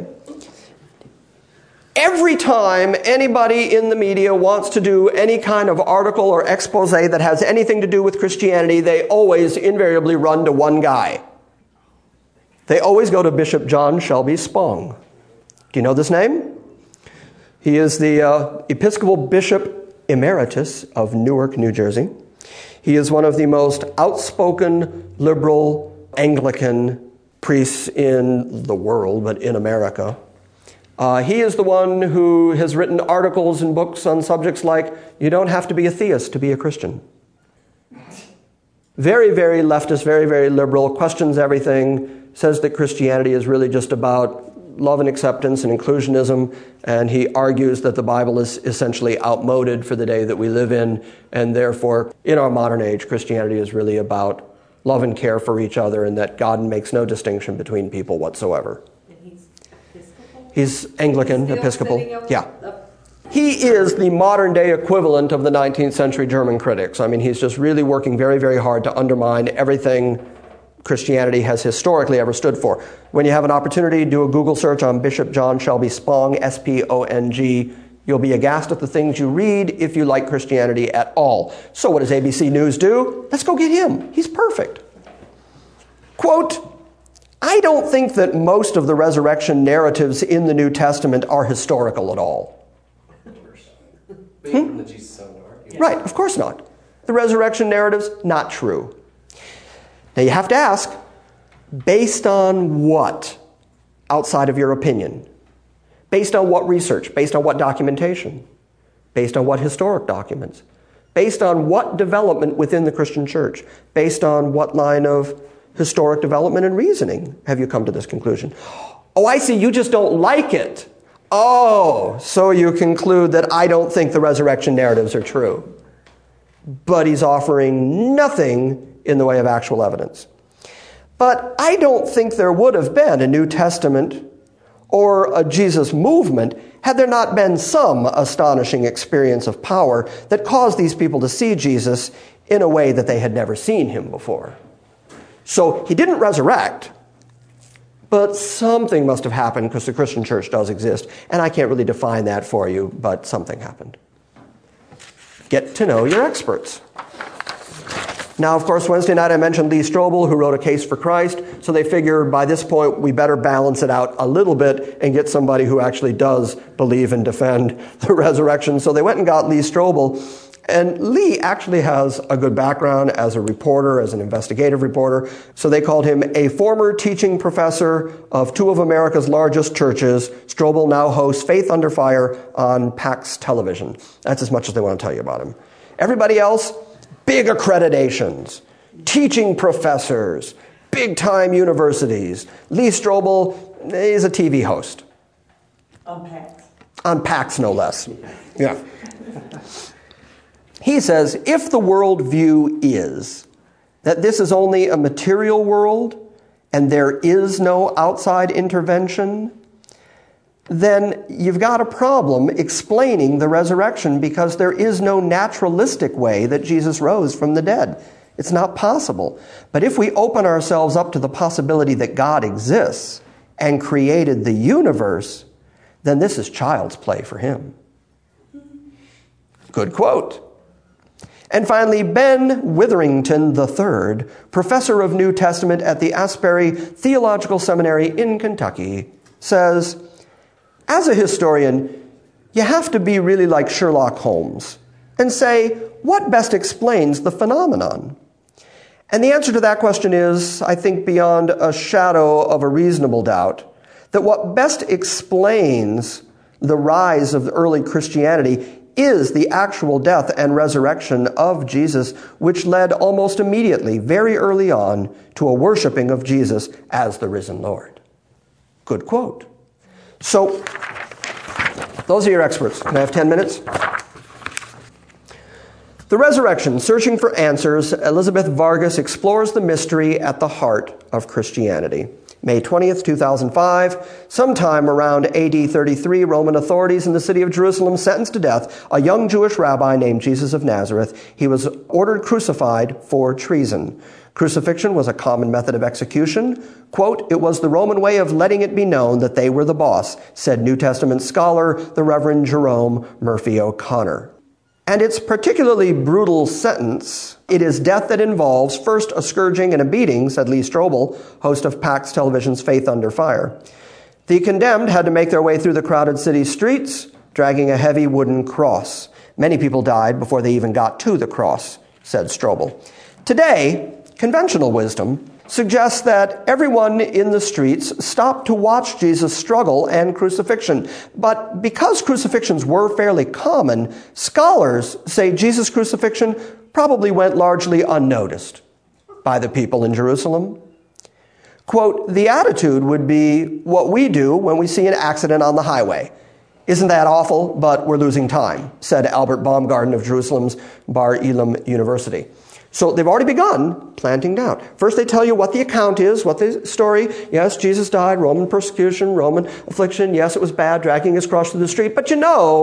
Every time anybody in the media wants to do any kind of article or expose that has anything to do with Christianity, they always invariably run to one guy. They always go to Bishop John Shelby Spong. Do you know this name? He is the Episcopal Bishop Emeritus of Newark, New Jersey. He is one of the most outspoken liberal Anglican priests in the world, but in America. He is the one who has written articles and books on subjects like, you don't have to be a theist to be a Christian. Very, very leftist, very, very liberal, questions everything, says that Christianity is really just about love and acceptance and inclusionism, and he argues that the Bible is essentially outmoded for the day that we live in, and therefore, in our modern age, Christianity is really about love and care for each other, and that God makes no distinction between people whatsoever. He's Anglican, Episcopal. Yeah. He is the modern-day equivalent of the 19th century German critics. I mean, he's just really working very, very hard to undermine everything Christianity has historically ever stood for. When you have an opportunity, do a Google search on Bishop John Shelby Spong, S-P-O-N-G. You'll be aghast at the things you read if you like Christianity at all. So what does ABC News do? Let's go get him. He's perfect. Quote, I don't think that most of the resurrection narratives in the New Testament are historical at all. From the Jesus Son argument. Right, of course not. The resurrection narratives, not true. Now you have to ask, based on what outside of your opinion? Based on what research? Based on what documentation? Based on what historic documents? Based on what development within the Christian church? Based on what line of historic development and reasoning have you come to this conclusion? Oh, I see, you just don't like it. Oh, so you conclude that I don't think the resurrection narratives are true. But he's offering nothing in the way of actual evidence. But I don't think there would have been a New Testament or a Jesus movement had there not been some astonishing experience of power that caused these people to see Jesus in a way that they had never seen him before. So he didn't resurrect, but something must have happened because the Christian church does exist. And I can't really define that for you, but something happened. Get to know your experts. Now, of course, Wednesday night I mentioned Lee Strobel, who wrote A Case for Christ. So they figure by this point we better balance it out a little bit and get somebody who actually does believe and defend the resurrection. So they went and got Lee Strobel. And Lee actually has a good background as a reporter, as an investigative reporter. So they called him a former teaching professor of two of America's largest churches. Strobel now hosts Faith Under Fire on Pax Television. That's as much as they want to tell you about him. Everybody else, big accreditations, teaching professors, big-time universities. Lee Strobel is a TV host. On Pax. On Pax, no less. Yeah. He says, if the worldview is that this is only a material world and there is no outside intervention, then you've got a problem explaining the resurrection because there is no naturalistic way that Jesus rose from the dead. It's not possible. But if we open ourselves up to the possibility that God exists and created the universe, then this is child's play for him. Good quote. And finally, Ben Witherington III, professor of New Testament at the Asbury Theological Seminary in Kentucky, says, as a historian, you have to be really like Sherlock Holmes and say, what best explains the phenomenon? And the answer to that question is, I think, beyond a shadow of a reasonable doubt, that what best explains the rise of early Christianity is the actual death and resurrection of Jesus, which led almost immediately, very early on, to a worshiping of Jesus as the risen Lord. Good quote. So, those are your experts. Can I have 10 minutes? The Resurrection, Searching for Answers, Elizabeth Vargas explores the mystery at the heart of Christianity. May 20th, 2005, sometime around AD 33, Roman authorities in the city of Jerusalem sentenced to death a young Jewish rabbi named Jesus of Nazareth. He was ordered crucified for treason. Crucifixion was a common method of execution. Quote, "It was the Roman way of letting it be known that they were the boss," said New Testament scholar, the Reverend Jerome Murphy O'Connor. And its particularly brutal sentence, it is death that involves first a scourging and a beating, said Lee Strobel, host of PAX Television's Faith Under Fire. The condemned had to make their way through the crowded city streets, dragging a heavy wooden cross. Many people died before they even got to the cross, said Strobel. Today, conventional wisdom suggests that everyone in the streets stopped to watch Jesus struggle and crucifixion. But because crucifixions were fairly common, scholars say Jesus' crucifixion probably went largely unnoticed by the people in Jerusalem. Quote, "The attitude would be what we do when we see an accident on the highway. Isn't that awful, but we're losing time," said Albert Baumgarten of Jerusalem's Bar Ilan University. So they've already begun planting doubt. First they tell you what the account is, what the story. Yes, Jesus died, Roman persecution, Roman affliction. Yes, it was bad, dragging his cross through the street. But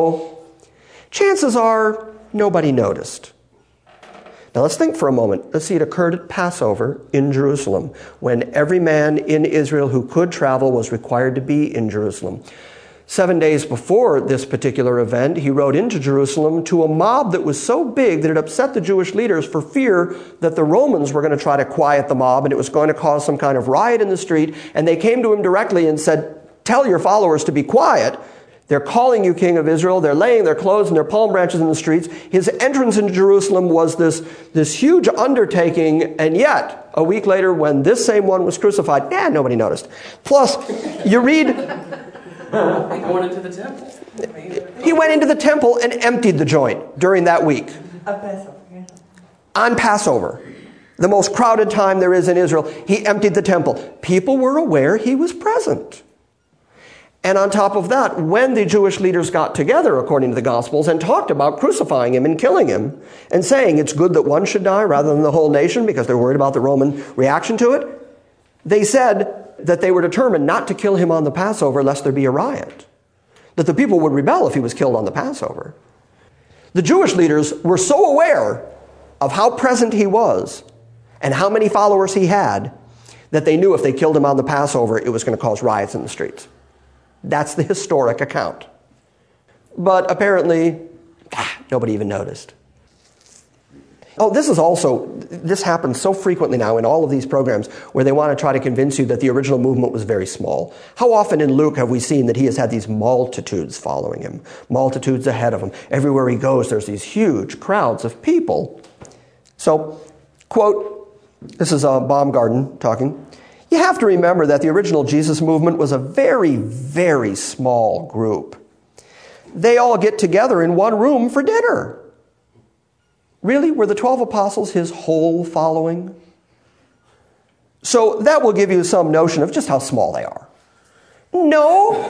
chances are nobody noticed. Now let's think for a moment. Let's see, it occurred at Passover in Jerusalem, when every man in Israel who could travel was required to be in Jerusalem. 7 days before this particular event, he rode into Jerusalem to a mob that was so big that it upset the Jewish leaders for fear that the Romans were going to try to quiet the mob and it was going to cause some kind of riot in the street. And they came to him directly and said, "Tell your followers to be quiet. They're calling you King of Israel. They're laying their clothes and their palm branches in the streets." His entrance into Jerusalem was this huge undertaking, and yet, a week later, when this same one was crucified, nobody noticed. Plus, you read... Going into the temple. He went into the temple and emptied the joint during that week. On Passover, the most crowded time there is in Israel, he emptied the temple. People were aware he was present. And on top of that, when the Jewish leaders got together, according to the Gospels, and talked about crucifying him and killing him, and saying it's good that one should die rather than the whole nation because they're worried about the Roman reaction to it, they said that they were determined not to kill him on the Passover lest there be a riot, that the people would rebel if he was killed on the Passover. The Jewish leaders were so aware of how present he was and how many followers he had that they knew if they killed him on the Passover, it was going to cause riots in the streets. That's the historic account. But apparently, nobody even noticed. Oh, this happens so frequently now in all of these programs where they want to try to convince you that the original movement was very small. How often in Luke have we seen that he has had these multitudes following him, multitudes ahead of him? Everywhere he goes, there's these huge crowds of people. So, quote, this is Baumgarten talking, "You have to remember that the original Jesus movement was a very, very small group. They all get together in one room for dinner. Really? Were the 12 apostles his whole following? So that will give you some notion of just how small they are. No,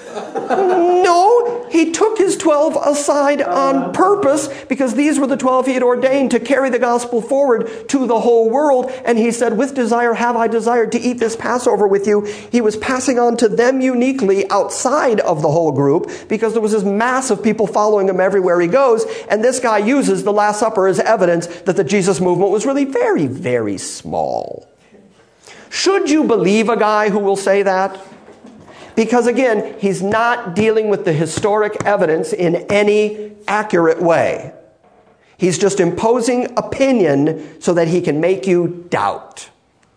he took his 12 aside on purpose because these were the 12 he had ordained to carry the gospel forward to the whole world. And he said, with desire have I desired to eat this Passover with you. He was passing on to them uniquely outside of the whole group because there was this mass of people following him everywhere he goes. And this guy uses the Last Supper as evidence that the Jesus movement was really very, very small. Should you believe a guy who will say that? Because again, he's not dealing with the historic evidence in any accurate way. He's just imposing opinion so that he can make you doubt.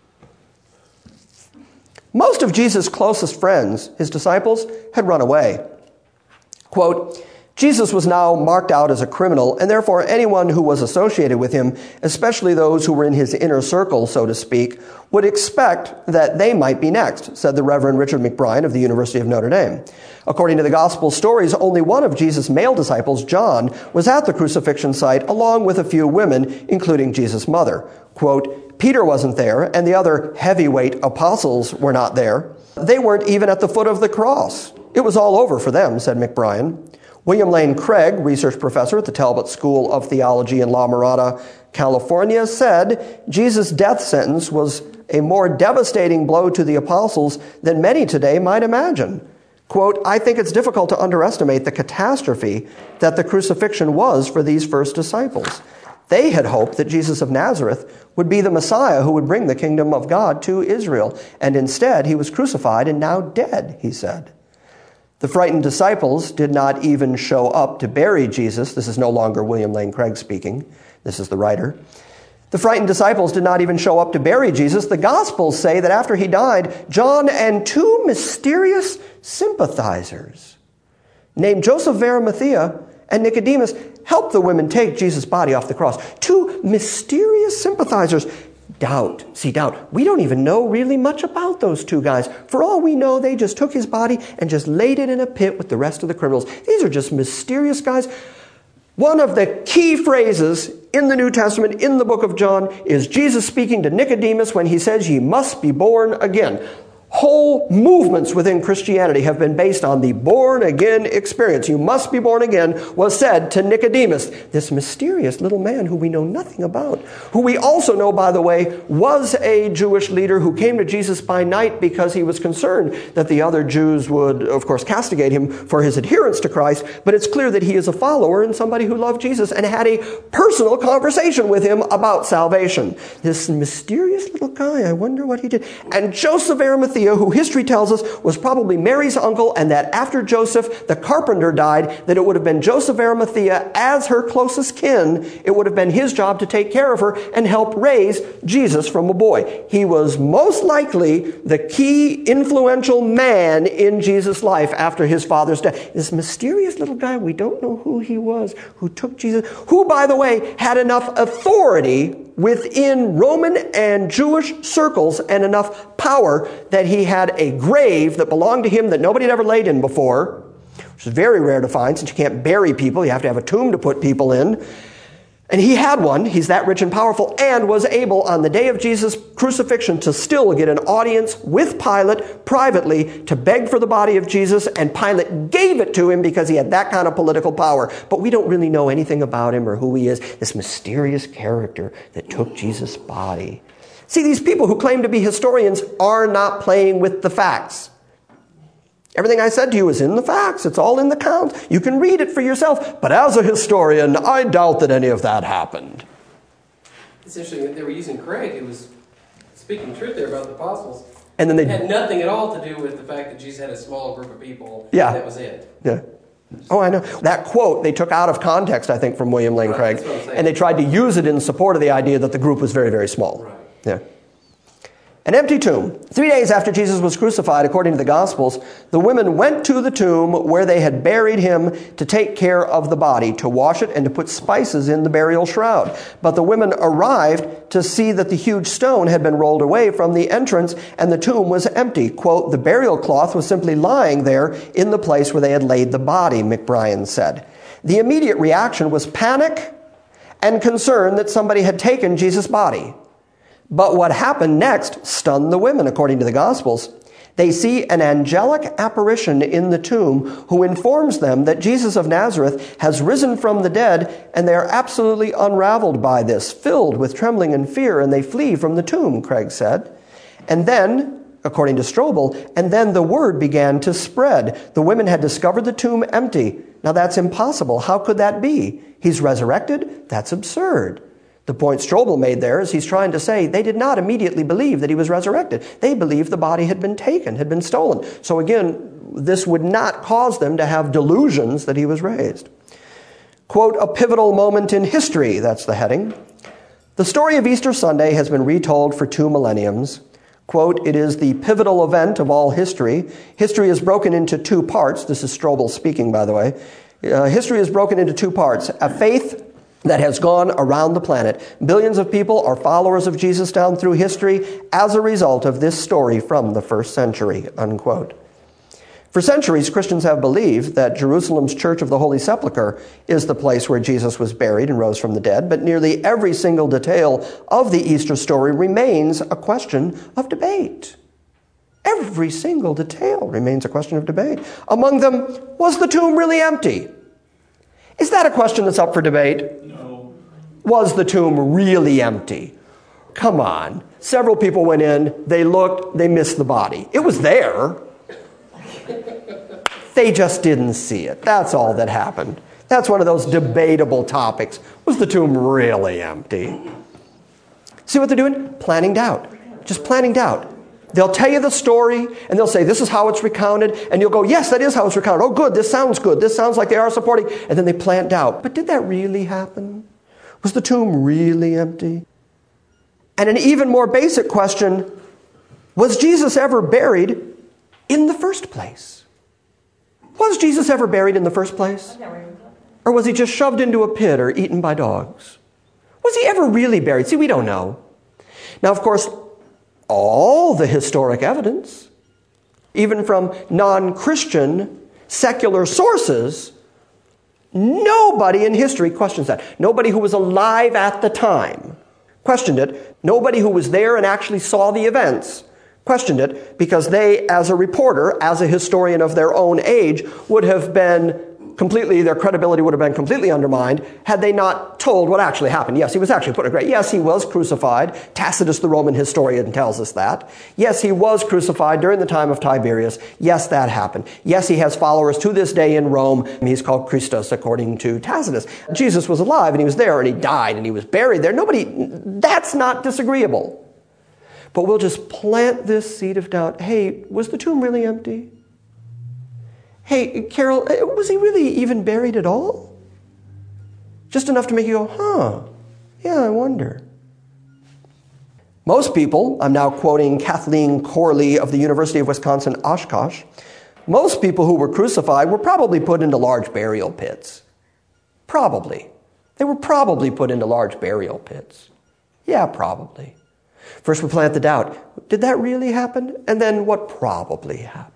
Most of Jesus' closest friends, his disciples, had run away. Quote, Jesus was now marked out as a criminal, and therefore anyone who was associated with him, especially those who were in his inner circle, so to speak, would expect that they might be next, said the Reverend Richard McBride of the University of Notre Dame. According to the gospel stories, only one of Jesus' male disciples, John, was at the crucifixion site along with a few women, including Jesus' mother. Quote, Peter wasn't there, and the other heavyweight apostles were not there. They weren't even at the foot of the cross. It was all over for them, said McBride. William Lane Craig, research professor at the Talbot School of Theology in La Mirada, California, said Jesus' death sentence was a more devastating blow to the apostles than many today might imagine. Quote, I think it's difficult to underestimate the catastrophe that the crucifixion was for these first disciples. They had hoped that Jesus of Nazareth would be the Messiah who would bring the kingdom of God to Israel. And instead, he was crucified and now dead, he said. The frightened disciples did not even show up to bury Jesus. This is no longer William Lane Craig speaking. This is the writer. The frightened disciples did not even show up to bury Jesus. The Gospels say that after he died, John and two mysterious sympathizers named Joseph of Arimathea and Nicodemus helped the women take Jesus' body off the cross. Two mysterious sympathizers. Doubt. We don't even know really much about those two guys. For all we know, they just took his body and just laid it in a pit with the rest of the criminals. These are just mysterious guys. One of the key phrases in the New Testament, in the book of John, is Jesus speaking to Nicodemus when he says, ye must be born again. Whole movements within Christianity have been based on the born-again experience. You must be born again was said to Nicodemus, this mysterious little man who we know nothing about, who we also know, by the way, was a Jewish leader who came to Jesus by night because he was concerned that the other Jews would, of course, castigate him for his adherence to Christ. But it's clear that he is a follower and somebody who loved Jesus and had a personal conversation with him about salvation. This mysterious little guy, I wonder what he did. And Joseph of Arimathea, who history tells us was probably Mary's uncle, and that after Joseph, the carpenter, died, that it would have been Joseph of Arimathea as her closest kin. It would have been his job to take care of her and help raise Jesus from a boy. He was most likely the key influential man in Jesus' life after his father's death. This mysterious little guy, we don't know who he was, who took Jesus, who, by the way, had enough authority within Roman and Jewish circles and enough power that he had a grave that belonged to him that nobody had ever laid in before, which is very rare to find since you can't bury people. You have to have a tomb to put people in. And he had one. He's that rich and powerful, and was able on the day of Jesus' crucifixion to still get an audience with Pilate privately to beg for the body of Jesus, and Pilate gave it to him because he had that kind of political power. But we don't really know anything about him or who he is, this mysterious character that took Jesus' body. See, these people who claim to be historians are not playing with the facts. Everything I said to you is in the facts. It's all in the count. You can read it for yourself. But as a historian, I doubt that any of that happened. It's interesting that they were using Craig, who was speaking truth there about the apostles. And then they had nothing at all to do with the fact that Jesus had a small group of people. Yeah. That was it. Yeah. Oh, I know. That quote they took out of context, I think, from William Lane Craig. That's what I'm saying. And they tried to use it in support of the idea that the group was very, very small. Right. Yeah. An empty tomb. 3 days after Jesus was crucified, according to the Gospels, the women went to the tomb where they had buried him to take care of the body, to wash it and to put spices in the burial shroud. But the women arrived to see that the huge stone had been rolled away from the entrance and the tomb was empty. Quote, the burial cloth was simply lying there in the place where they had laid the body, McBrien said. The immediate reaction was panic and concern that somebody had taken Jesus' body. But what happened next stunned the women, according to the Gospels. They see an angelic apparition in the tomb who informs them that Jesus of Nazareth has risen from the dead, and they are absolutely unraveled by this, filled with trembling and fear, and they flee from the tomb, Craig said. And then, according to Strobel, and then the word began to spread. The women had discovered the tomb empty. Now that's impossible. How could that be? He's resurrected? That's absurd. The point Strobel made there is he's trying to say they did not immediately believe that he was resurrected. They believed the body had been taken, had been stolen. So again, this would not cause them to have delusions that he was raised. Quote, a pivotal moment in history, that's the heading. The story of Easter Sunday has been retold for 2 millenniums. Quote, it is the pivotal event of all history. History is broken into 2 parts. This is Strobel speaking, by the way. History is broken into 2 parts. A faith that has gone around the planet. Billions of people are followers of Jesus down through history as a result of this story from the first century, unquote. For centuries, Christians have believed that Jerusalem's Church of the Holy Sepulchre is the place where Jesus was buried and rose from the dead, but nearly every single detail of the Easter story remains a question of debate. Every single detail remains a question of debate. Among them, was the tomb really empty? Is that a question that's up for debate? No. Was the tomb really empty? Come on. Several people went in, they looked, they missed the body. It was there. They just didn't see it. That's all that happened. That's one of those debatable topics. Was the tomb really empty? See what they're doing? Planning doubt. Just planning doubt. They'll tell you the story, and they'll say, this is how it's recounted, and you'll go, yes, that is how it's recounted. Oh, good, this sounds good. This sounds like they are supporting. And then they plant doubt. But did that really happen? Was the tomb really empty? And an even more basic question, was Jesus ever buried in the first place? Was Jesus ever buried in the first place? Or was he just shoved into a pit or eaten by dogs? Was he ever really buried? See, we don't know. Now, of course, all the historic evidence, even from non-Christian secular sources, nobody in history questions that. Nobody who was alive at the time questioned it. Nobody who was there and actually saw the events questioned it, because they, as a reporter, as a historian of their own age, would have been completely, their credibility would have been completely undermined had they not told what actually happened. Yes, he was actually put in a grave. Yes, he was crucified. Tacitus, the Roman historian, tells us that. Yes, he was crucified during the time of Tiberius. Yes, that happened. Yes, he has followers to this day in Rome. He's called Christus, according to Tacitus. Jesus was alive, and he was there, and he died, and he was buried there. That's not disagreeable. But we'll just plant this seed of doubt. Hey, was the tomb really empty? Hey, Carol, was he really even buried at all? Just enough to make you go, yeah, I wonder. Most people, I'm now quoting Kathleen Corley of the University of Wisconsin, Oshkosh, most people who were crucified were probably put into large burial pits. Probably. They were probably put into large burial pits. Yeah, probably. First we plant the doubt. Did that really happen? And then what probably happened?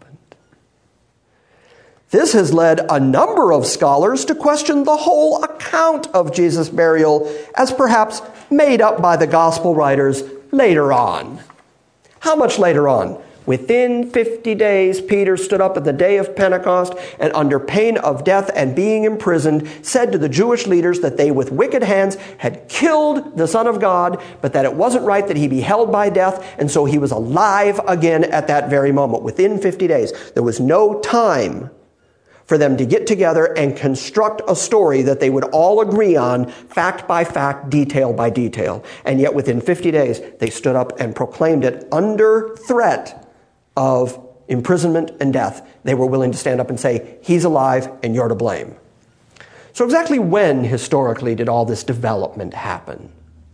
This has led a number of scholars to question the whole account of Jesus' burial as perhaps made up by the gospel writers later on. How much later on? Within 50 days, Peter stood up at the day of Pentecost and under pain of death and being imprisoned, said to the Jewish leaders that they with wicked hands had killed the Son of God, but that it wasn't right that he be held by death, and so he was alive again at that very moment. Within 50 days. There was no time for them to get together and construct a story that they would all agree on, fact by fact, detail by detail. And yet within 50 days, they stood up and proclaimed it under threat of imprisonment and death. They were willing to stand up and say, he's alive and you're to blame. So exactly when, historically, did all this development happen?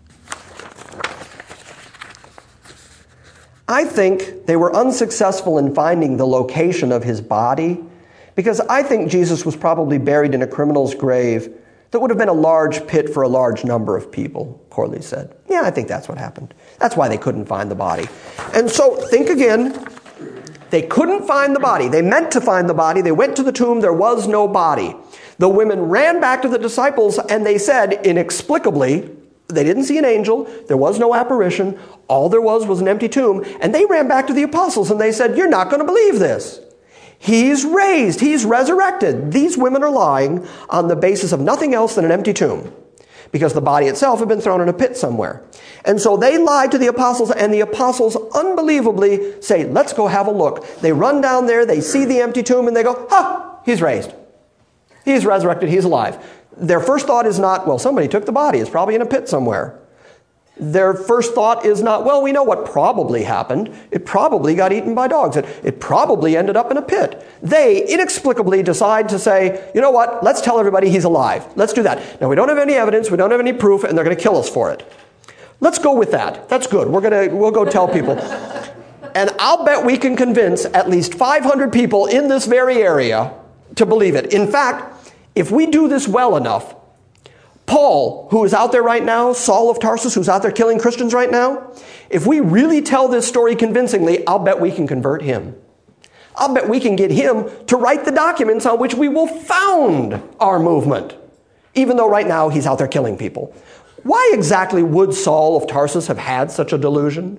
I think they were unsuccessful in finding the location of his body, because I think Jesus was probably buried in a criminal's grave that would have been a large pit for a large number of people, Corley said. Yeah, I think that's what happened. That's why they couldn't find the body. And so, think again. They couldn't find the body. They meant to find the body. They went to the tomb. There was no body. The women ran back to the disciples, and they said, inexplicably, they didn't see an angel. There was no apparition. All there was an empty tomb. And they ran back to the apostles, and they said, you're not going to believe this. He's raised. He's resurrected. These women are lying on the basis of nothing else than an empty tomb, because the body itself had been thrown in a pit somewhere. And so they lied to the apostles, and the apostles unbelievably say, let's go have a look. They run down there, they see the empty tomb, and they go, he's raised. He's resurrected. He's alive. Their first thought is not, well, somebody took the body. It's probably in a pit somewhere. Their first thought is not, well, we know what probably happened. It probably got eaten by dogs. It probably ended up in a pit. They inexplicably decide to say, you know what, let's tell everybody he's alive. Let's do that. Now, we don't have any evidence, we don't have any proof, and they're going to kill us for it. Let's go with that. That's good. We'll go tell people. And I'll bet we can convince at least 500 people in this very area to believe it. In fact, if we do this well enough, Paul, who is out there right now, Saul of Tarsus, who's out there killing Christians right now, if we really tell this story convincingly, I'll bet we can convert him. I'll bet we can get him to write the documents on which we will found our movement, even though right now he's out there killing people. Why exactly would Saul of Tarsus have had such a delusion?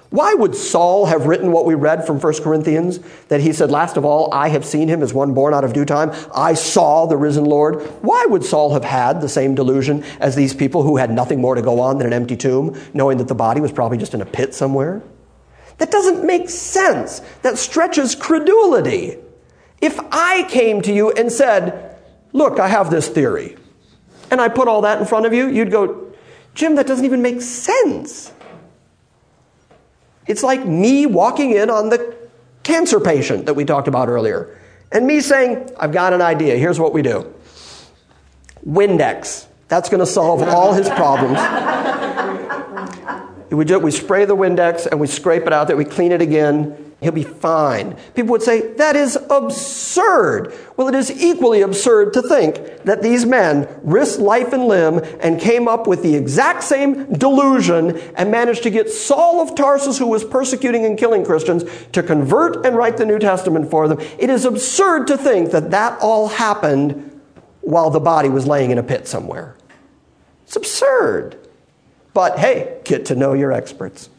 Why would Saul have written what we read from 1 Corinthians? That he said, last of all, I have seen him as one born out of due time. I saw the risen Lord. Why would Saul have had the same delusion as these people who had nothing more to go on than an empty tomb, knowing that the body was probably just in a pit somewhere? That doesn't make sense. That stretches credulity. If I came to you and said, look, I have this theory, and I put all that in front of you, you'd go, Jim, that doesn't even make sense. It's like me walking in on the cancer patient that we talked about earlier, and me saying, I've got an idea. Here's what we do. Windex. That's going to solve all his problems. We spray the Windex and we scrape it out, that we clean it again. He'll be fine. People would say, that is absurd. Well, it is equally absurd to think that these men risked life and limb and came up with the exact same delusion and managed to get Saul of Tarsus, who was persecuting and killing Christians, to convert and write the New Testament for them. It is absurd to think that that all happened while the body was laying in a pit somewhere. It's absurd. But hey, get to know your experts.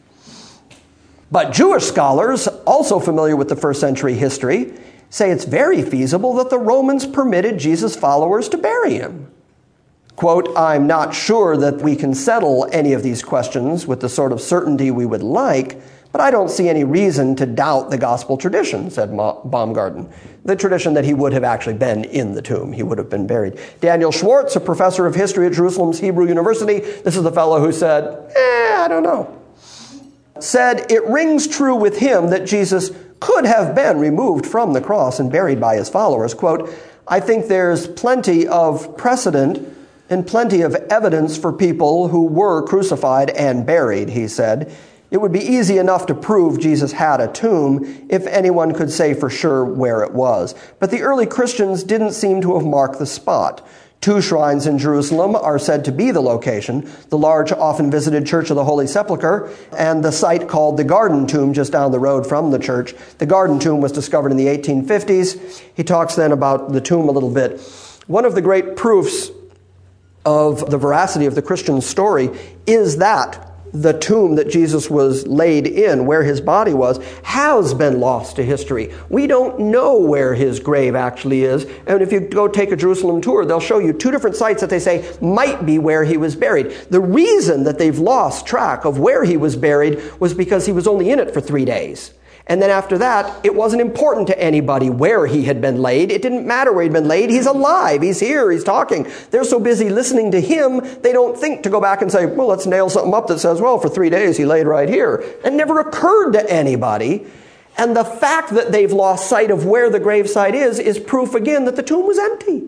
But Jewish scholars, also familiar with the first century history, say it's very feasible that the Romans permitted Jesus' followers to bury him. Quote, I'm not sure that we can settle any of these questions with the sort of certainty we would like, but I don't see any reason to doubt the gospel tradition, said Baumgarten. The tradition that he would have actually been in the tomb. He would have been buried. Daniel Schwartz, a professor of history at Jerusalem's Hebrew University, this is the fellow who said, I don't know, said it rings true with him that Jesus could have been removed from the cross and buried by his followers. Quote, I think there's plenty of precedent and plenty of evidence for people who were crucified and buried, he said. It would be easy enough to prove Jesus had a tomb if anyone could say for sure where it was. But the early Christians didn't seem to have marked the spot. 2 shrines in Jerusalem are said to be the location, the large, often visited Church of the Holy Sepulchre, and the site called the Garden Tomb just down the road from the church. The Garden Tomb was discovered in the 1850s. He talks then about the tomb a little bit. One of the great proofs of the veracity of the Christian story is that the tomb that Jesus was laid in, where his body was, has been lost to history. We don't know where his grave actually is. And if you go take a Jerusalem tour, they'll show you 2 different sites that they say might be where he was buried. The reason that they've lost track of where he was buried was because he was only in it for 3 days. And then after that, it wasn't important to anybody where he had been laid. It didn't matter where he'd been laid. He's alive. He's here. He's talking. They're so busy listening to him, they don't think to go back and say, well, let's nail something up that says, well, for 3 days he laid right here. It never occurred to anybody. And the fact that they've lost sight of where the gravesite is proof again that the tomb was empty.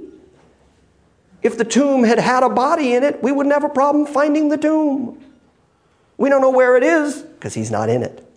If the tomb had had a body in it, we wouldn't have a problem finding the tomb. We don't know where it is because he's not in it.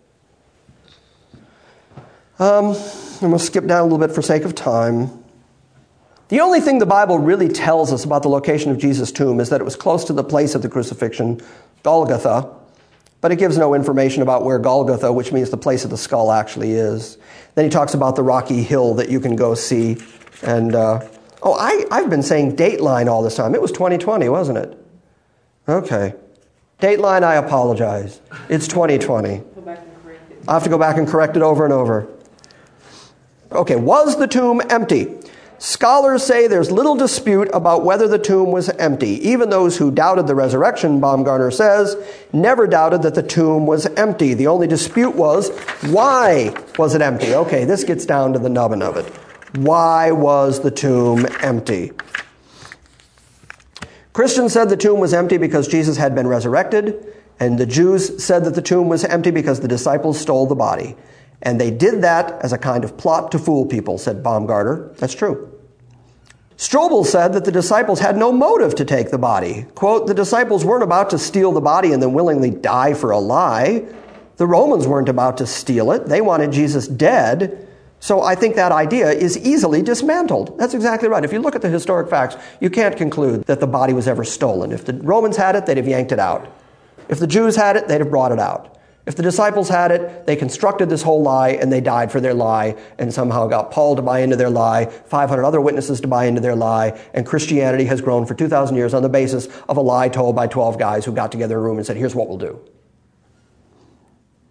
I'm going to skip down a little bit for sake of time. The only thing the Bible really tells us about the location of Jesus' tomb is that it was close to the place of the crucifixion, Golgotha, but it gives no information about where Golgotha, which means the place of the skull, actually is. Then he talks about the rocky hill that you can go see. And, I've been saying Dateline all this time. It was 2020, wasn't it? Okay. Dateline, I apologize. It's 2020. I'll have to go back and correct it over and over. Okay, was the tomb empty? Scholars say there's little dispute about whether the tomb was empty. Even those who doubted the resurrection, Baumgartner says, never doubted that the tomb was empty. The only dispute was, why was it empty? Okay, this gets down to the nubbin of it. Why was the tomb empty? Christians said the tomb was empty because Jesus had been resurrected, and the Jews said that the tomb was empty because the disciples stole the body. And they did that as a kind of plot to fool people, said Baumgartner. That's true. Strobel said that the disciples had no motive to take the body. Quote, the disciples weren't about to steal the body and then willingly die for a lie. The Romans weren't about to steal it. They wanted Jesus dead. So I think that idea is easily dismantled. That's exactly right. If you look at the historic facts, you can't conclude that the body was ever stolen. If the Romans had it, they'd have yanked it out. If the Jews had it, they'd have brought it out. If the disciples had it, they constructed this whole lie and they died for their lie and somehow got Paul to buy into their lie, 500 other witnesses to buy into their lie, and Christianity has grown for 2,000 years on the basis of a lie told by 12 guys who got together in a room and said, here's what we'll do.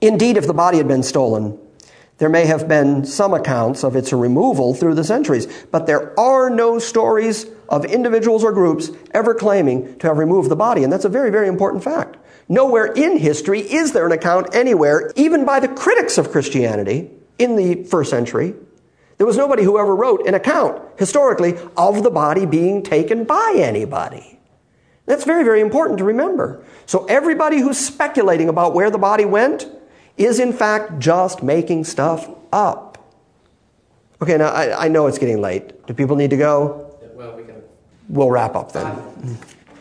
Indeed, if the body had been stolen, there may have been some accounts of its removal through the centuries, but there are no stories of individuals or groups ever claiming to have removed the body, and that's a very, very important fact. Nowhere in history is there an account anywhere, even by the critics of Christianity in the first century. There was nobody who ever wrote an account, historically, of the body being taken by anybody. That's very, very important to remember. So everybody who's speculating about where the body went is in fact just making stuff up. Okay, now I know it's getting late. Do people need to go? Well, We'll wrap up then.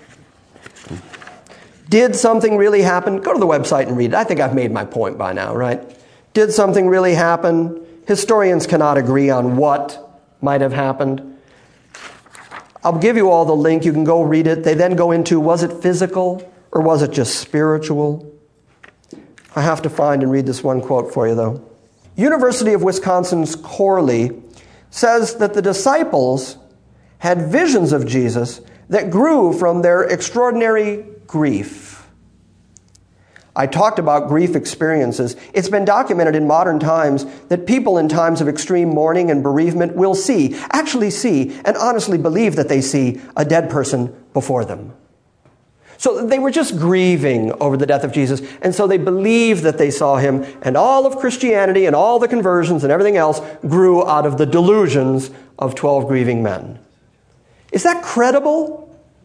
Did something really happen? Go to the website and read it. I think I've made my point by now, right? Did something really happen? Historians cannot agree on what might have happened. I'll give you all the link. You can go read it. They then go into, was it physical or was it just spiritual? I have to find and read this one quote for you, though. University of Wisconsin's Corley says that the disciples had visions of Jesus that grew from their extraordinary grief. I talked about grief experiences. It's been documented in modern times that people in times of extreme mourning and bereavement will actually see, and honestly believe that they see a dead person before them. So they were just grieving over the death of Jesus, and so they believed that they saw him, and all of Christianity and all the conversions and everything else grew out of the delusions of 12 grieving men. Is that credible?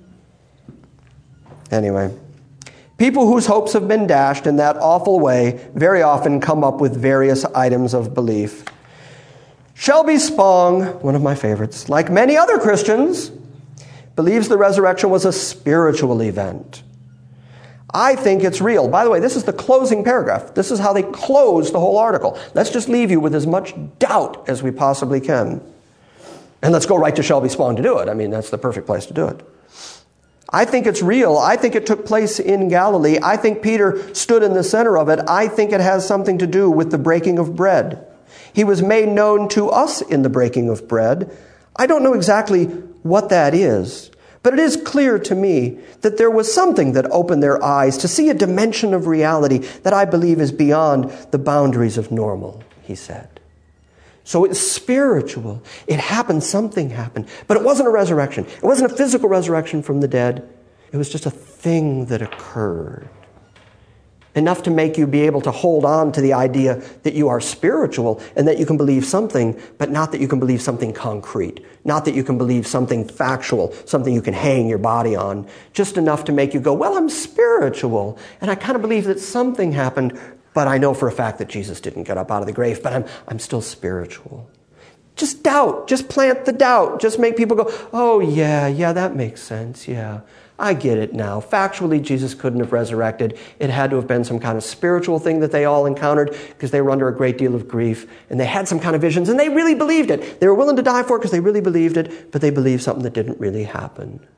Anyway, people whose hopes have been dashed in that awful way very often come up with various items of belief. Shelby Spong, one of my favorites, like many other Christians, believes the resurrection was a spiritual event. I think it's real. By the way, this is the closing paragraph. This is how they close the whole article. Let's just leave you with as much doubt as we possibly can. And let's go right to Shelby Spong to do it. I mean, that's the perfect place to do it. I think it's real. I think it took place in Galilee. I think Peter stood in the center of it. I think it has something to do with the breaking of bread. He was made known to us in the breaking of bread. I don't know exactly what that is, but it is clear to me that there was something that opened their eyes to see a dimension of reality that I believe is beyond the boundaries of normal, he said. So it's spiritual. It happened, something happened. But it wasn't a resurrection. It wasn't a physical resurrection from the dead. It was just a thing that occurred. Enough to make you be able to hold on to the idea that you are spiritual and that you can believe something, but not that you can believe something concrete. Not that you can believe something factual, something you can hang your body on. Just enough to make you go, well, I'm spiritual. And I kind of believe that something happened, but I know for a fact that Jesus didn't get up out of the grave, but I'm still spiritual. Just doubt. Just plant the doubt. Just make people go, oh, yeah, that makes sense. Yeah, I get it now. Factually, Jesus couldn't have resurrected. It had to have been some kind of spiritual thing that they all encountered because they were under a great deal of grief and they had some kind of visions and they really believed it. They were willing to die for it because they really believed it, but they believed something that didn't really happen.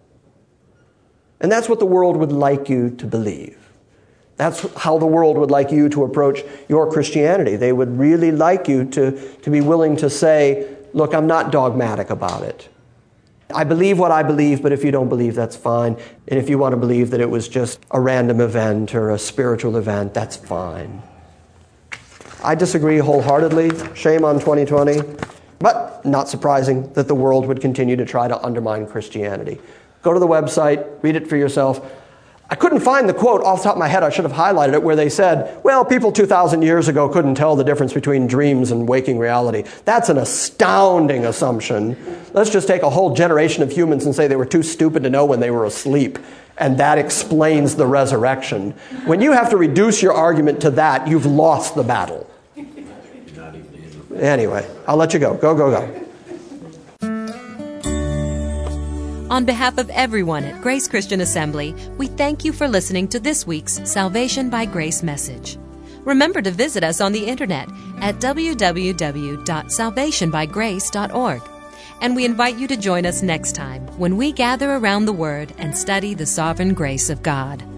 And that's what the world would like you to believe. That's how the world would like you to approach your Christianity. They would really like you to be willing to say, look, I'm not dogmatic about it. I believe what I believe, but if you don't believe, that's fine. And if you want to believe that it was just a random event or a spiritual event, that's fine. I disagree wholeheartedly. Shame on 2020. But not surprising that the world would continue to try to undermine Christianity. Go to the website, read it for yourself. I couldn't find the quote off the top of my head. I should have highlighted it where they said, well, people 2,000 years ago couldn't tell the difference between dreams and waking reality. That's an astounding assumption. Let's just take a whole generation of humans and say they were too stupid to know when they were asleep. And that explains the resurrection. When you have to reduce your argument to that, you've lost the battle. Anyway, I'll let you go. Go. On behalf of everyone at Grace Christian Assembly, we thank you for listening to this week's Salvation by Grace message. Remember to visit us on the internet at www.salvationbygrace.org. And we invite you to join us next time when we gather around the Word and study the sovereign grace of God.